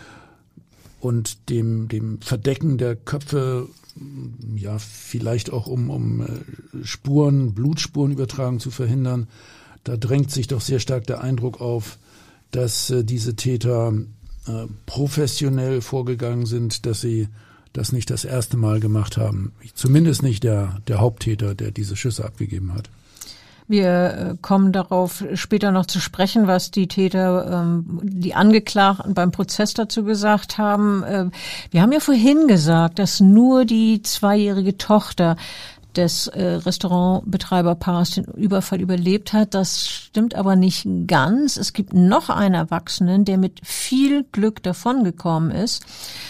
und dem dem Verdecken der Köpfe, ja, vielleicht auch um, um Spuren, Blutspurenübertragung zu verhindern. Da drängt sich doch sehr stark der Eindruck auf, dass äh, diese Täter äh, professionell vorgegangen sind, dass sie das nicht das erste Mal gemacht haben. Zumindest nicht der, der Haupttäter, der diese Schüsse abgegeben hat. Wir kommen darauf später noch zu sprechen, was die Täter, die Angeklagten beim Prozess dazu gesagt haben. Wir haben ja vorhin gesagt, dass nur die zweijährige Tochter des Restaurantbetreiberpaares den Überfall überlebt hat. Das stimmt aber nicht ganz. Es gibt noch einen Erwachsenen, der mit viel Glück davongekommen ist.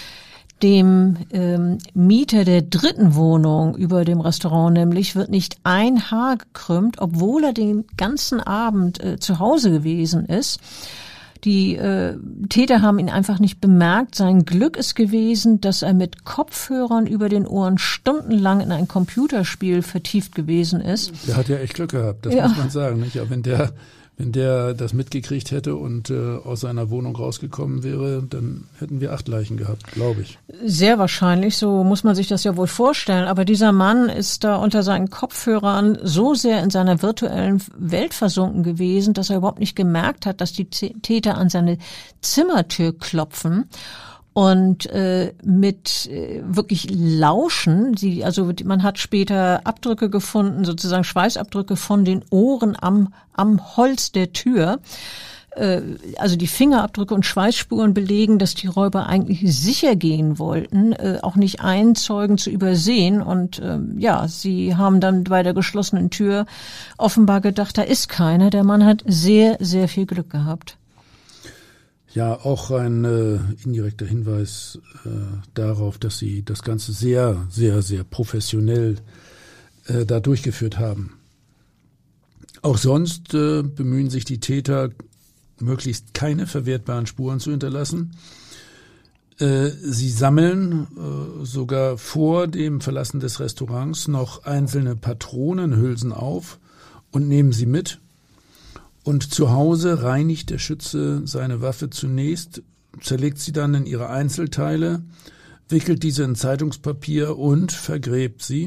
Dem ähm, Mieter der dritten Wohnung über dem Restaurant nämlich wird nicht ein Haar gekrümmt, obwohl er den ganzen Abend äh, zu Hause gewesen ist. Die äh, Täter haben ihn einfach nicht bemerkt. Sein Glück ist gewesen, dass er mit Kopfhörern über den Ohren stundenlang in ein Computerspiel vertieft gewesen ist. Der hat ja echt Glück gehabt, das ja. muss man sagen. Nicht? Ja, wenn der Wenn der das mitgekriegt hätte und äh, aus seiner Wohnung rausgekommen wäre, dann hätten wir acht Leichen gehabt, glaube ich. Sehr wahrscheinlich, so muss man sich das ja wohl vorstellen. Aber dieser Mann ist da unter seinen Kopfhörern so sehr in seiner virtuellen Welt versunken gewesen, dass er überhaupt nicht gemerkt hat, dass die Täter an seine Zimmertür klopfen. Und äh, mit äh, wirklich Lauschen, sie, also man hat später Abdrücke gefunden, sozusagen Schweißabdrücke von den Ohren am am Holz der Tür. Äh, also die Fingerabdrücke und Schweißspuren belegen, dass die Räuber eigentlich sicher gehen wollten, äh, auch nicht einen Zeugen zu übersehen. Und äh, ja, sie haben dann bei der geschlossenen Tür offenbar gedacht, da ist keiner. Der Mann hat sehr, sehr viel Glück gehabt. Ja, auch ein äh, indirekter Hinweis äh, darauf, dass sie das Ganze sehr, sehr, sehr professionell äh, da durchgeführt haben. Auch sonst äh, bemühen sich die Täter, möglichst keine verwertbaren Spuren zu hinterlassen. Äh, sie sammeln äh, sogar vor dem Verlassen des Restaurants noch einzelne Patronenhülsen auf und nehmen sie mit. Und zu Hause reinigt der Schütze seine Waffe zunächst, zerlegt sie dann in ihre Einzelteile, wickelt diese in Zeitungspapier und vergräbt sie.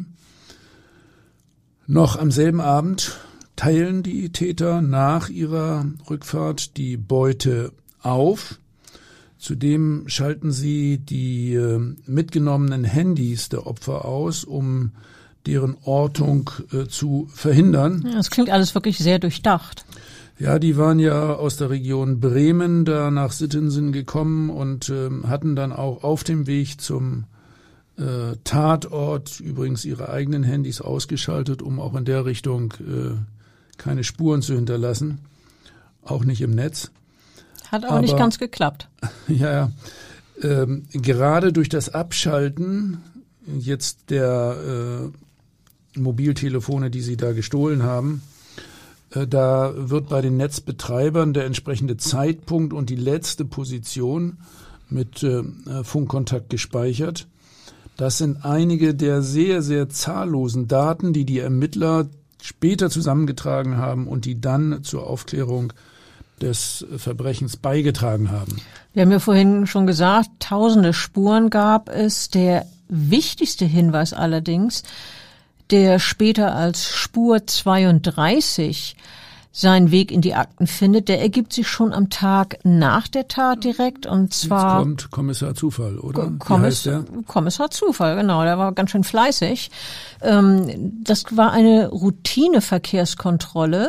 Noch am selben Abend teilen die Täter nach ihrer Rückfahrt die Beute auf. Zudem schalten sie die äh, mitgenommenen Handys der Opfer aus, um deren Ortung äh, zu verhindern. Ja, das klingt alles wirklich sehr durchdacht. Ja, die waren ja aus der Region Bremen da nach Sittensen gekommen und äh, hatten dann auch auf dem Weg zum äh, Tatort übrigens ihre eigenen Handys ausgeschaltet, um auch in der Richtung äh, keine Spuren zu hinterlassen, auch nicht im Netz. Hat auch Aber, nicht ganz geklappt. Ja, ja. Ähm, gerade durch das Abschalten jetzt der äh, Mobiltelefone, die sie da gestohlen haben, da wird bei den Netzbetreibern der entsprechende Zeitpunkt und die letzte Position mit äh, Funkkontakt gespeichert. Das sind einige der sehr, sehr zahllosen Daten, die die Ermittler später zusammengetragen haben und die dann zur Aufklärung des Verbrechens beigetragen haben. Wir haben ja vorhin schon gesagt, tausende Spuren gab es. Der wichtigste Hinweis allerdings, der später als Spur zweiunddreißig seinen Weg in die Akten findet, der ergibt sich schon am Tag nach der Tat direkt, und zwar... Jetzt kommt Kommissar Zufall, oder? Kommiss- Wie heißt der? Kommissar Zufall, genau, der war ganz schön fleißig. Das war eine Routineverkehrskontrolle,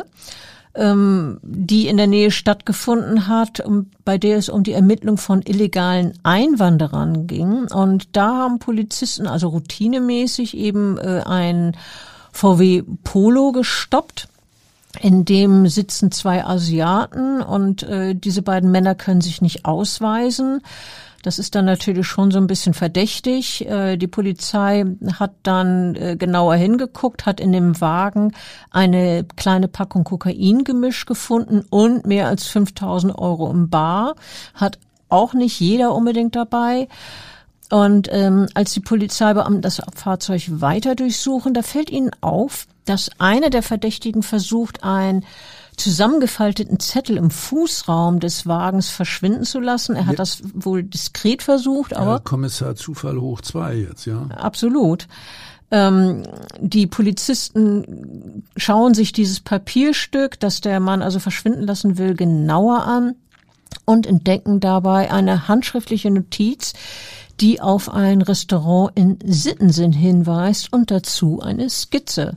die in der Nähe stattgefunden hat, bei der es um die Ermittlung von illegalen Einwanderern ging. Und da haben Polizisten also routinemäßig eben ein V W Polo gestoppt. In dem sitzen zwei Asiaten, und äh, diese beiden Männer können sich nicht ausweisen. Das ist dann natürlich schon so ein bisschen verdächtig. Äh, die Polizei hat dann äh, genauer hingeguckt, hat in dem Wagen eine kleine Packung Kokaingemisch gefunden und mehr als fünftausend Euro im Bar. Hat auch nicht jeder unbedingt dabei. Und ähm, als die Polizeibeamten das Fahrzeug weiter durchsuchen, da fällt ihnen auf, dass einer der Verdächtigen versucht, einen zusammengefalteten Zettel im Fußraum des Wagens verschwinden zu lassen. Er hat ja. das wohl diskret versucht, aber... Ja, Kommissar Zufall hoch zwei jetzt, ja. Absolut. Ähm, die Polizisten schauen sich dieses Papierstück, das der Mann also verschwinden lassen will, genauer an und entdecken dabei eine handschriftliche Notiz, die auf ein Restaurant in Sittensen hinweist, und dazu eine Skizze.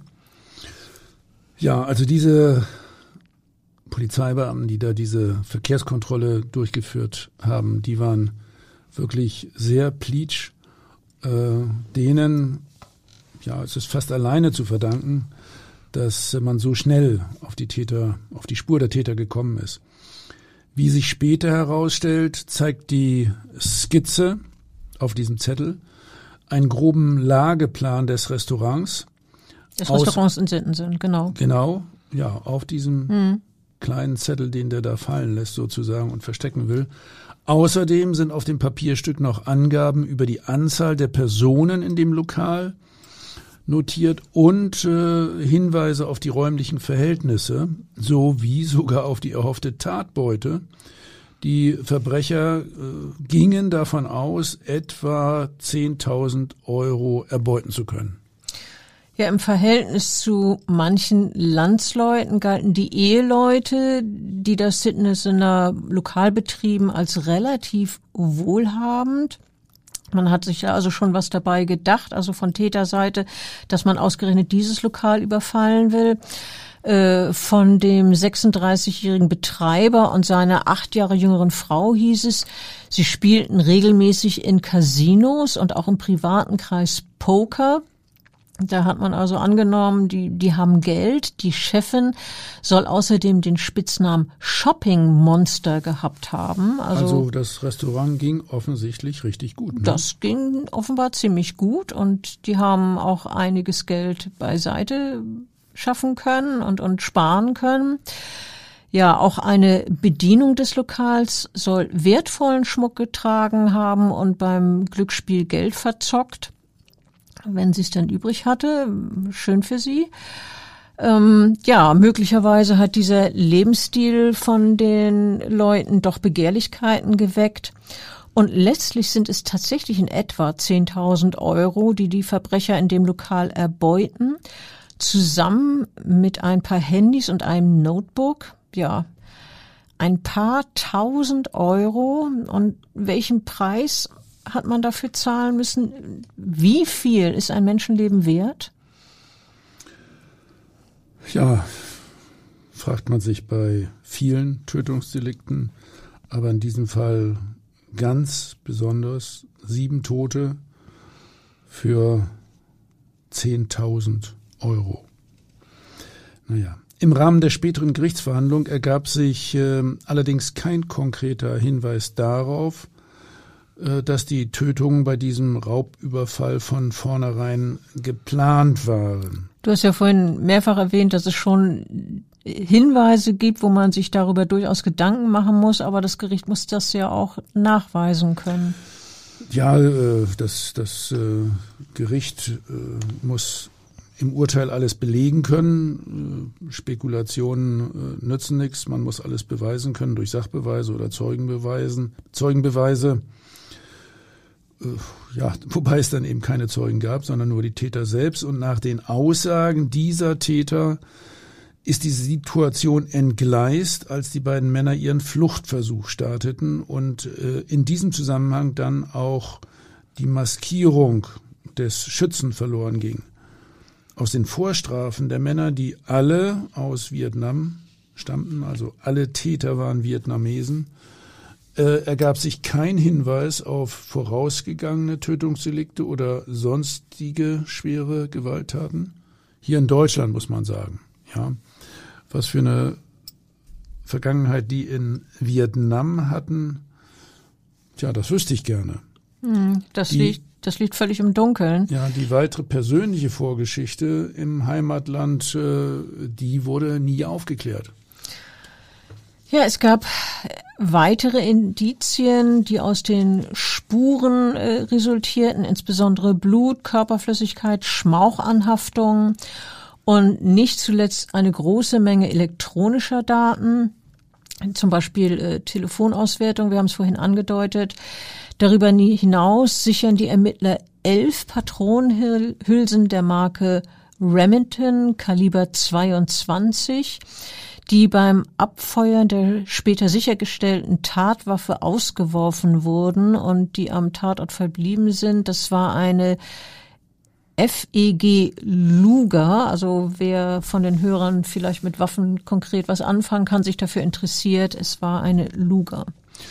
Ja, also diese Polizeibeamten, die da diese Verkehrskontrolle durchgeführt haben, die waren wirklich sehr pleatsch. Äh, denen, ja, es ist fast alleine zu verdanken, dass man so schnell auf die Täter, auf die Spur der Täter gekommen ist. Wie sich später herausstellt, zeigt die Skizze auf diesem Zettel einen groben Lageplan des Restaurants. Des Restaurants in Sittensen, genau. Genau, ja, auf diesem mhm. kleinen Zettel, den der da fallen lässt sozusagen und verstecken will. Außerdem sind auf dem Papierstück noch Angaben über die Anzahl der Personen in dem Lokal notiert und äh, Hinweise auf die räumlichen Verhältnisse sowie sogar auf die erhoffte Tatbeute. Die Verbrecher äh, gingen davon aus, etwa zehntausend Euro erbeuten zu können. Ja, im Verhältnis zu manchen Landsleuten galten die Eheleute, die das Sittensener Lokal betrieben, als relativ wohlhabend. Man hat sich ja also schon was dabei gedacht, also von Täterseite, dass man ausgerechnet dieses Lokal überfallen will. Von dem sechsunddreißigjährigen Betreiber und seiner acht Jahre jüngeren Frau hieß es, sie spielten regelmäßig in Casinos und auch im privaten Kreis Poker. Da hat man also angenommen, die, die haben Geld. Die Chefin soll außerdem den Spitznamen Shopping Monster gehabt haben. Also, also das Restaurant ging offensichtlich richtig gut. Ne? Das ging offenbar ziemlich gut, und die haben auch einiges Geld beiseite schaffen können und, und sparen können. Ja, auch eine Bedienung des Lokals soll wertvollen Schmuck getragen haben und beim Glücksspiel Geld verzockt, wenn sie es dann übrig hatte. Schön für sie. Ähm, ja, möglicherweise hat dieser Lebensstil von den Leuten doch Begehrlichkeiten geweckt. Und letztlich sind es tatsächlich in etwa zehntausend Euro, die die Verbrecher in dem Lokal erbeuten, zusammen mit ein paar Handys und einem Notebook. Ja, ein paar tausend Euro. Und welchen Preis hat man dafür zahlen müssen? Wie viel ist ein Menschenleben wert? Ja, fragt man sich bei vielen Tötungsdelikten, aber in diesem Fall ganz besonders sieben Tote für zehntausend Euro. Naja, im Rahmen der späteren Gerichtsverhandlung ergab sich äh, allerdings kein konkreter Hinweis darauf, äh, dass die Tötungen bei diesem Raubüberfall von vornherein geplant waren. Du hast ja vorhin mehrfach erwähnt, dass es schon Hinweise gibt, wo man sich darüber durchaus Gedanken machen muss, aber das Gericht muss das ja auch nachweisen können. Ja, das, das Gericht muss im Urteil alles belegen können. Spekulationen nützen nichts. Man muss alles beweisen können durch Sachbeweise oder Zeugenbeweisen, Zeugenbeweise. Ja, wobei es dann eben keine Zeugen gab, sondern nur die Täter selbst. Und nach den Aussagen dieser Täter ist diese Situation entgleist, als die beiden Männer ihren Fluchtversuch starteten und äh, in diesem Zusammenhang dann auch die Maskierung des Schützen verloren ging. Aus den Vorstrafen der Männer, die alle aus Vietnam stammten, also alle Täter waren Vietnamesen, äh, ergab sich kein Hinweis auf vorausgegangene Tötungsdelikte oder sonstige schwere Gewalttaten. Hier in Deutschland muss man sagen, ja. Was für eine Vergangenheit die in Vietnam hatten, tja, das wüsste ich gerne. Das, die, liegt, das liegt völlig im Dunkeln. Ja, die weitere persönliche Vorgeschichte im Heimatland, die wurde nie aufgeklärt. Ja, es gab weitere Indizien, die aus den Spuren äh, resultierten, insbesondere Blut, Körperflüssigkeit, Schmauchanhaftungen. Und nicht zuletzt eine große Menge elektronischer Daten, zum Beispiel äh, Telefonauswertung, wir haben es vorhin angedeutet. Darüber hinaus sichern die Ermittler elf Patronenhülsen der Marke Remington Kaliber zweiundzwanzig, die beim Abfeuern der später sichergestellten Tatwaffe ausgeworfen wurden und die am Tatort verblieben sind. Das war eine F E G Luger, also wer von den Hörern vielleicht mit Waffen konkret was anfangen kann, sich dafür interessiert, es war eine Luger.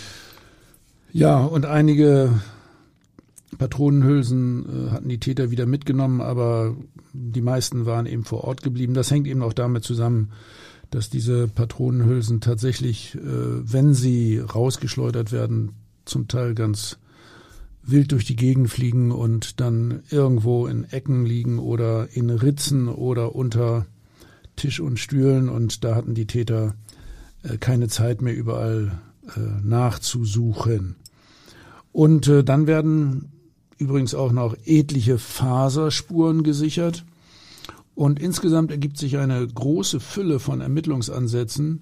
Ja, und einige Patronenhülsen äh, hatten die Täter wieder mitgenommen, aber die meisten waren eben vor Ort geblieben. Das hängt eben auch damit zusammen, dass diese Patronenhülsen tatsächlich, äh, wenn sie rausgeschleudert werden, zum Teil ganz wild durch die Gegend fliegen und dann irgendwo in Ecken liegen oder in Ritzen oder unter Tisch und Stühlen. Und da hatten die Täter äh, keine Zeit mehr, überall äh, nachzusuchen. Und äh, dann werden übrigens auch noch etliche Faserspuren gesichert. Und insgesamt ergibt sich eine große Fülle von Ermittlungsansätzen.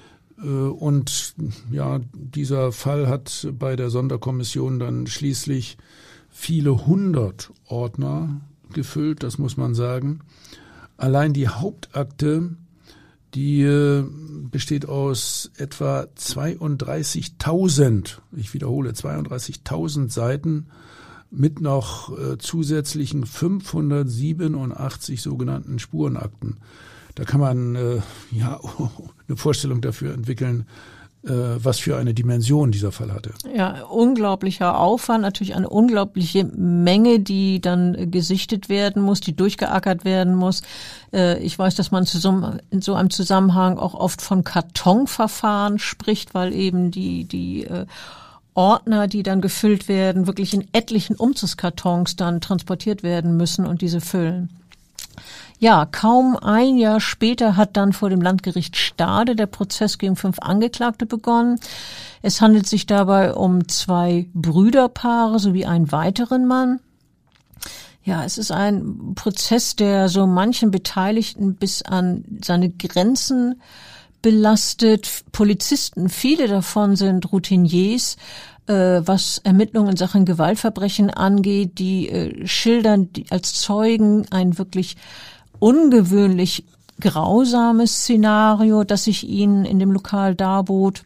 Und ja, dieser Fall hat bei der Sonderkommission dann schließlich viele hundert Ordner gefüllt, das muss man sagen. Allein die Hauptakte, die besteht aus etwa zweiunddreißigtausend, ich wiederhole, zweiunddreißigtausend Seiten mit noch äh, zusätzlichen fünfhundertsiebenundachtzig sogenannten Spurenakten. Da kann man äh, ja eine Vorstellung dafür entwickeln, äh, was für eine Dimension dieser Fall hatte. Ja, unglaublicher Aufwand, natürlich eine unglaubliche Menge, die dann gesichtet werden muss, die durchgeackert werden muss. Äh, ich weiß, dass man zusammen, in so einem Zusammenhang auch oft von Kartonverfahren spricht, weil eben die die äh, Ordner, die dann gefüllt werden, wirklich in etlichen Umzugskartons dann transportiert werden müssen und diese füllen. Ja, kaum ein Jahr später hat dann vor dem Landgericht Stade der Prozess gegen fünf Angeklagte begonnen. Es handelt sich dabei um zwei Brüderpaare sowie einen weiteren Mann. Ja, es ist ein Prozess, der so manchen Beteiligten bis an seine Grenzen belastet. Polizisten, viele davon sind Routiniers, äh, was Ermittlungen in Sachen Gewaltverbrechen angeht, die äh, schildern die als Zeugen ein wirklich ungewöhnlich grausames Szenario, das sich ihnen in dem Lokal darbot.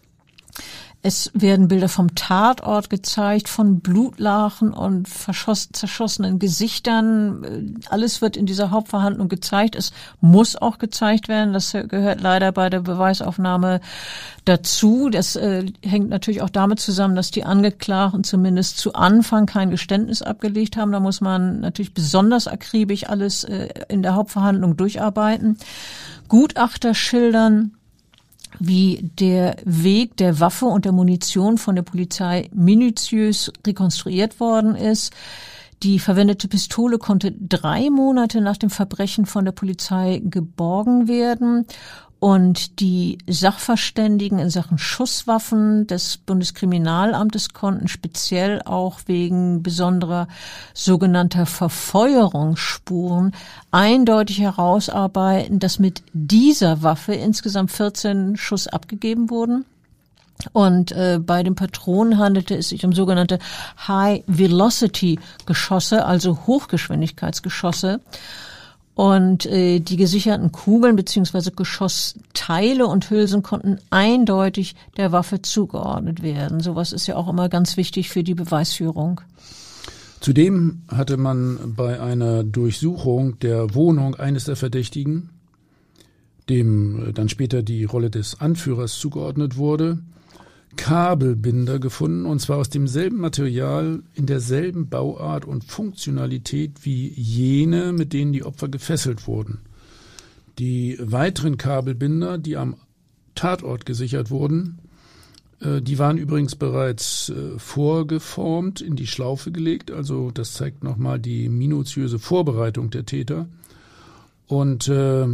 Es werden Bilder vom Tatort gezeigt, von Blutlachen und verschoss- zerschossenen Gesichtern. Alles wird in dieser Hauptverhandlung gezeigt. Es muss auch gezeigt werden. Das gehört leider bei der Beweisaufnahme dazu. Das äh, hängt natürlich auch damit zusammen, dass die Angeklagten zumindest zu Anfang kein Geständnis abgelegt haben. Da muss man natürlich besonders akribisch alles äh, in der Hauptverhandlung durcharbeiten. Gutachter schildern, wie der Weg der Waffe und der Munition von der Polizei minutiös rekonstruiert worden ist. Die verwendete Pistole konnte drei Monate nach dem Verbrechen von der Polizei geborgen werden. Und die Sachverständigen in Sachen Schusswaffen des Bundeskriminalamtes konnten speziell auch wegen besonderer sogenannter Verfeuerungsspuren eindeutig herausarbeiten, dass mit dieser Waffe insgesamt vierzehn Schuss abgegeben wurden. Und äh, bei den Patronen handelte es sich um sogenannte High-Velocity-Geschosse, also Hochgeschwindigkeitsgeschosse. Und äh, die gesicherten Kugeln bzw. Geschossteile und Hülsen konnten eindeutig der Waffe zugeordnet werden. Sowas ist ja auch immer ganz wichtig für die Beweisführung. Zudem hatte man bei einer Durchsuchung der Wohnung eines der Verdächtigen, dem dann später die Rolle des Anführers zugeordnet wurde, Kabelbinder gefunden, und zwar aus demselben Material, in derselben Bauart und Funktionalität wie jene, mit denen die Opfer gefesselt wurden. Die weiteren Kabelbinder, die am Tatort gesichert wurden, äh, die waren übrigens bereits äh, vorgeformt, in die Schlaufe gelegt, also das zeigt nochmal die minutiöse Vorbereitung der Täter. Und äh,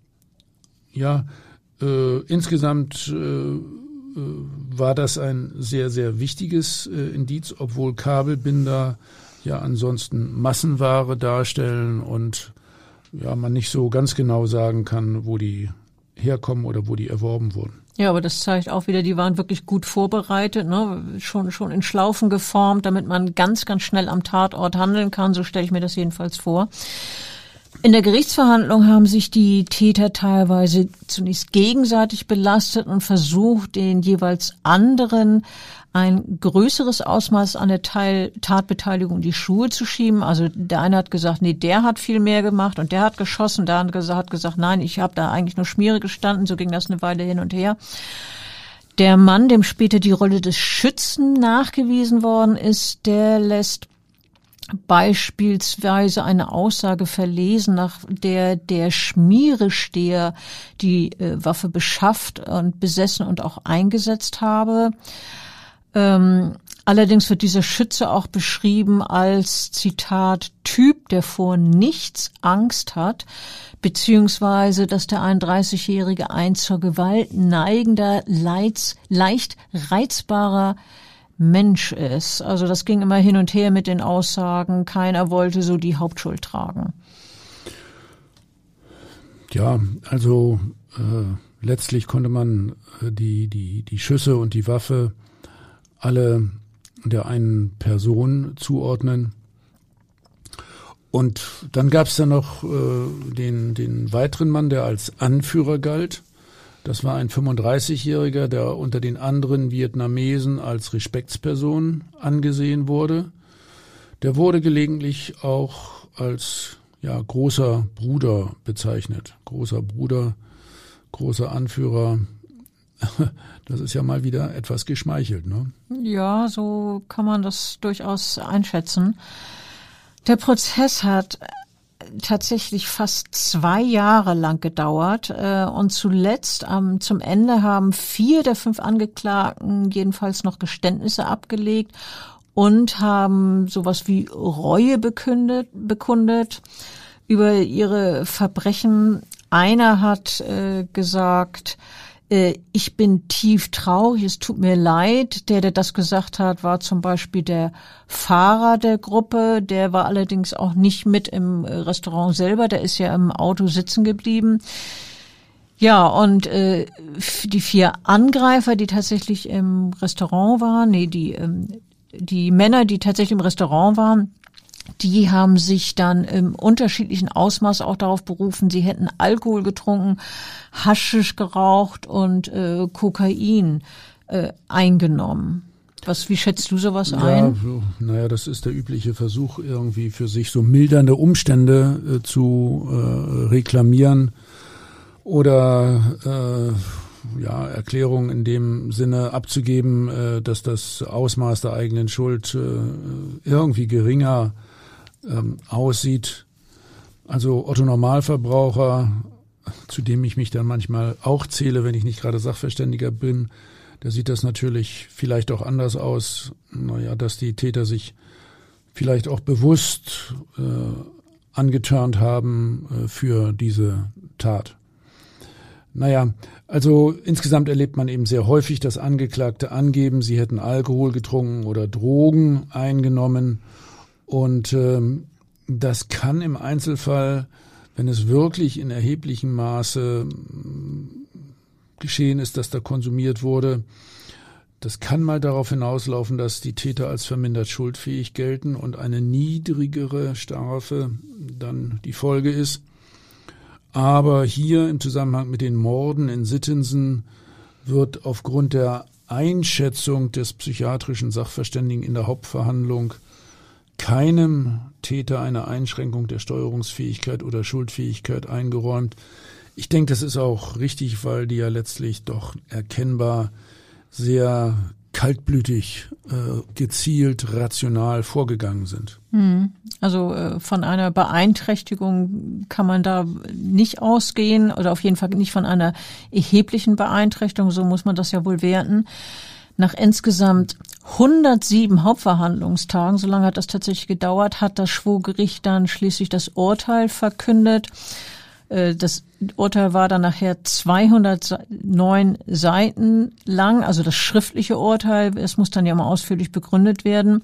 ja, äh, insgesamt äh, war das ein sehr, sehr wichtiges äh, Indiz, obwohl Kabelbinder ja ansonsten Massenware darstellen und ja man nicht so ganz genau sagen kann, wo die herkommen oder wo die erworben wurden. Ja, aber das zeigt auch wieder, die waren wirklich gut vorbereitet, ne? schon schon in Schlaufen geformt, damit man ganz, ganz schnell am Tatort handeln kann. So stelle ich mir das jedenfalls vor. In der Gerichtsverhandlung haben sich die Täter teilweise zunächst gegenseitig belastet und versucht, den jeweils anderen ein größeres Ausmaß an der Teil- Tatbeteiligung in die Schuhe zu schieben. Also der eine hat gesagt, nee, der hat viel mehr gemacht und der hat geschossen. Der andere hat gesagt, nein, ich habe da eigentlich nur Schmiere gestanden. So ging das eine Weile hin und her. Der Mann, dem später die Rolle des Schützen nachgewiesen worden ist, der lässt beispielsweise eine Aussage verlesen, nach der der Schmieresteher die äh, Waffe beschafft und besessen und auch eingesetzt habe. Ähm, allerdings wird dieser Schütze auch beschrieben als, Zitat, Typ, der vor nichts Angst hat, beziehungsweise, dass der einunddreißigjährige ein zur Gewalt neigender, leids, leicht reizbarer Mensch ist. Also das ging immer hin und her mit den Aussagen. Keiner wollte so die Hauptschuld tragen. Ja, also äh, letztlich konnte man äh, die die die Schüsse und die Waffe alle der einen Person zuordnen. Und dann gab es ja noch äh, den den weiteren Mann, der als Anführer galt. Das war ein fünfunddreißigjähriger, der unter den anderen Vietnamesen als Respektsperson angesehen wurde. Der wurde gelegentlich auch als ja, großer Bruder bezeichnet. Großer Bruder, großer Anführer. Das ist ja mal wieder etwas geschmeichelt, ne? Ja, so kann man das durchaus einschätzen. Der Prozess hat tatsächlich fast zwei Jahre lang gedauert äh, und zuletzt ähm, zum Ende haben vier der fünf Angeklagten jedenfalls noch Geständnisse abgelegt und haben sowas wie Reue bekundet, bekundet über ihre Verbrechen. Einer hat äh, gesagt, äh, ich bin tief traurig, es tut mir leid. Der, der das gesagt hat, war zum Beispiel der Fahrer der Gruppe. Der war allerdings auch nicht mit im Restaurant selber, der ist ja im Auto sitzen geblieben. Ja, und äh, die vier Angreifer, die tatsächlich im Restaurant waren, nee, die ähm, die Männer, die tatsächlich im Restaurant waren, die haben sich dann im unterschiedlichen Ausmaß auch darauf berufen, sie hätten Alkohol getrunken, Haschisch geraucht und äh, Kokain äh, eingenommen. Was, wie schätzt du sowas ein? Ja, so, naja, das ist der übliche Versuch, irgendwie für sich so mildernde Umstände äh, zu äh, reklamieren oder äh, ja, Erklärungen in dem Sinne abzugeben, äh, dass das Ausmaß der eigenen Schuld äh, irgendwie geringer ähm, aussieht. Also Otto Normalverbraucher, zu dem ich mich dann manchmal auch zähle, wenn ich nicht gerade Sachverständiger bin, da sieht das natürlich vielleicht auch anders aus. Naja, dass die Täter sich vielleicht auch bewusst äh, angetörnt haben äh, für diese Tat. Naja, also insgesamt erlebt man eben sehr häufig, dass Angeklagte angeben, sie hätten Alkohol getrunken oder Drogen eingenommen. Und ähm, das kann im Einzelfall, wenn es wirklich in erheblichem Maße geschehen ist, dass da konsumiert wurde, das kann mal darauf hinauslaufen, dass die Täter als vermindert schuldfähig gelten und eine niedrigere Strafe dann die Folge ist. Aber hier im Zusammenhang mit den Morden in Sittensen wird aufgrund der Einschätzung des psychiatrischen Sachverständigen in der Hauptverhandlung keinem Täter eine Einschränkung der Steuerungsfähigkeit oder Schuldfähigkeit eingeräumt. Ich denke, das ist auch richtig, weil die ja letztlich doch erkennbar sehr kaltblütig, äh, gezielt, rational vorgegangen sind. Also äh, von einer Beeinträchtigung kann man da nicht ausgehen oder auf jeden Fall nicht von einer erheblichen Beeinträchtigung, so muss man das ja wohl werten. Nach insgesamt hundertsieben Hauptverhandlungstagen, so lange hat das tatsächlich gedauert, hat das Schwurgericht dann schließlich das Urteil verkündet. Das Urteil war dann nachher zweihundertneun Seiten lang, also das schriftliche Urteil, es muss dann ja mal ausführlich begründet werden,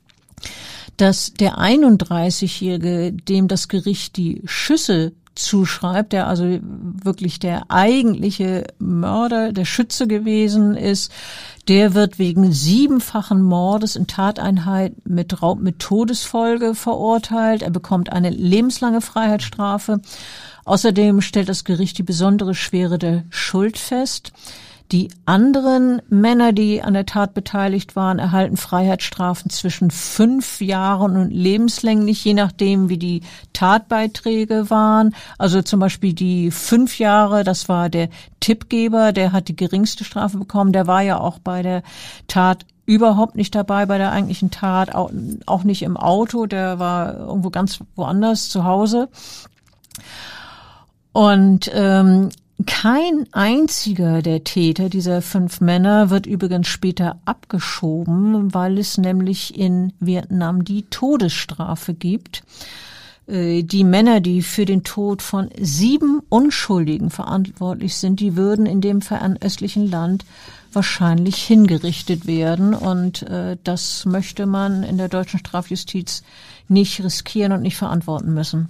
dass der einunddreißigjährige, dem das Gericht die Schüsse zuschreibt, der also wirklich der eigentliche Mörder, der Schütze gewesen ist, der wird wegen siebenfachen Mordes in Tateinheit mit Raub mit Todesfolge verurteilt. Er bekommt eine lebenslange Freiheitsstrafe. Außerdem stellt das Gericht die besondere Schwere der Schuld fest. Die anderen Männer, die an der Tat beteiligt waren, erhalten Freiheitsstrafen zwischen fünf Jahren und lebenslänglich, je nachdem, wie die Tatbeiträge waren. Also zum Beispiel die fünf Jahre, das war der Tippgeber, der hat die geringste Strafe bekommen. Der war ja auch bei der Tat überhaupt nicht dabei, bei der eigentlichen Tat, auch, auch nicht im Auto, der war irgendwo ganz woanders zu Hause. Und ähm, kein einziger der Täter dieser fünf Männer wird übrigens später abgeschoben, weil es nämlich in Vietnam die Todesstrafe gibt. Die Männer, die für den Tod von sieben Unschuldigen verantwortlich sind, die würden in dem fernöstlichen Land wahrscheinlich hingerichtet werden. Und äh, das möchte man in der deutschen Strafjustiz nicht riskieren und nicht verantworten müssen.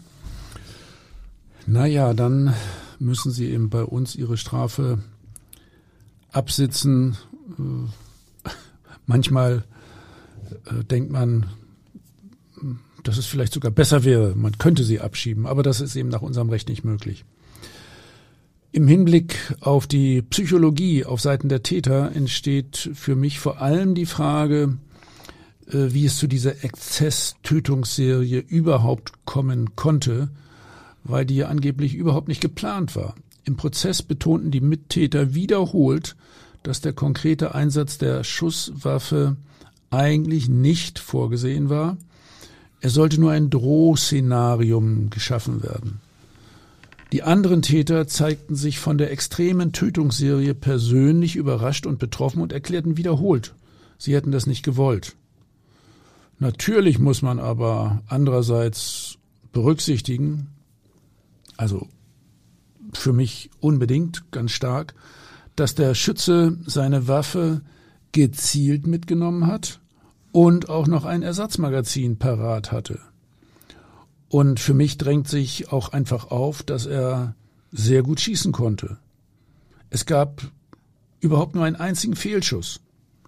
Naja, dann müssen sie eben bei uns ihre Strafe absitzen. Manchmal äh, denkt man, dass es vielleicht sogar besser wäre, man könnte sie abschieben, aber das ist eben nach unserem Recht nicht möglich. Im Hinblick auf die Psychologie auf Seiten der Täter entsteht für mich vor allem die Frage, äh, wie es zu dieser Exzess-Tötungsserie überhaupt kommen konnte, weil die ja angeblich überhaupt nicht geplant war. Im Prozess betonten die Mittäter wiederholt, dass der konkrete Einsatz der Schusswaffe eigentlich nicht vorgesehen war. Es sollte nur ein Drohszenarium geschaffen werden. Die anderen Täter zeigten sich von der extremen Tötungsserie persönlich überrascht und betroffen und erklärten wiederholt, sie hätten das nicht gewollt. Natürlich muss man aber andererseits berücksichtigen, also für mich unbedingt ganz stark, dass der Schütze seine Waffe gezielt mitgenommen hat und auch noch ein Ersatzmagazin parat hatte. Und für mich drängt sich auch einfach auf, dass er sehr gut schießen konnte. Es gab überhaupt nur einen einzigen Fehlschuss.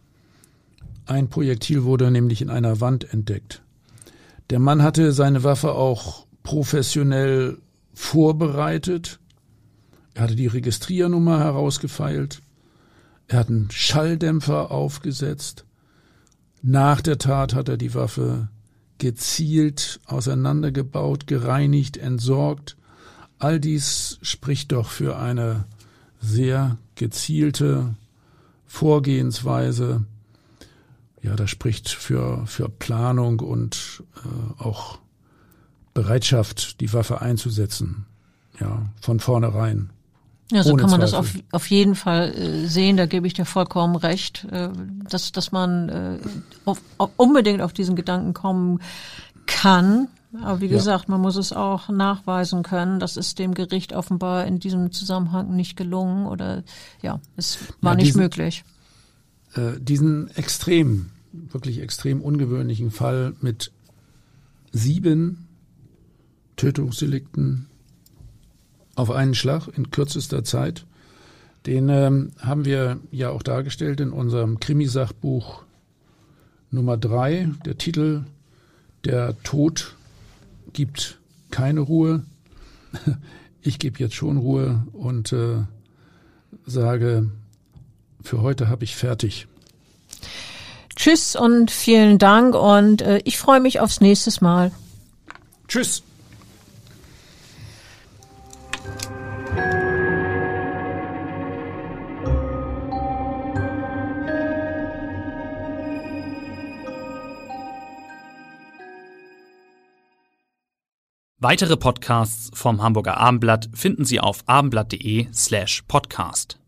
Ein Projektil wurde nämlich in einer Wand entdeckt. Der Mann hatte seine Waffe auch professionell vorbereitet. Er hatte die Registriernummer herausgefeilt. Er hat einen Schalldämpfer aufgesetzt. Nach der Tat hat er die Waffe gezielt auseinandergebaut, gereinigt, entsorgt. All dies spricht doch für eine sehr gezielte Vorgehensweise. Ja, das spricht für, für Planung und äh, auch Bereitschaft, die Waffe einzusetzen, ja, von vornherein. Ja, so Ohne kann man Zweifel. das auf, auf jeden Fall äh, sehen, da gebe ich dir vollkommen recht, äh, dass, dass man äh, auf, auf unbedingt auf diesen Gedanken kommen kann, Aber wie gesagt, ja. man muss es auch nachweisen können. Das ist dem Gericht offenbar in diesem Zusammenhang nicht gelungen oder ja, es war ja, nicht diesen, möglich. Äh, diesen extrem, wirklich extrem ungewöhnlichen Fall mit sieben Tötungsdelikten auf einen Schlag in kürzester Zeit, den ähm, haben wir ja auch dargestellt in unserem Krimisachbuch Nummer drei. Der Titel Der Tod gibt keine Ruhe. Ich gebe jetzt schon Ruhe und äh, sage, für heute habe ich fertig. Tschüss und vielen Dank und äh, ich freue mich aufs nächste Mal. Tschüss. Weitere Podcasts vom Hamburger Abendblatt finden Sie auf abendblatt.de slash podcast.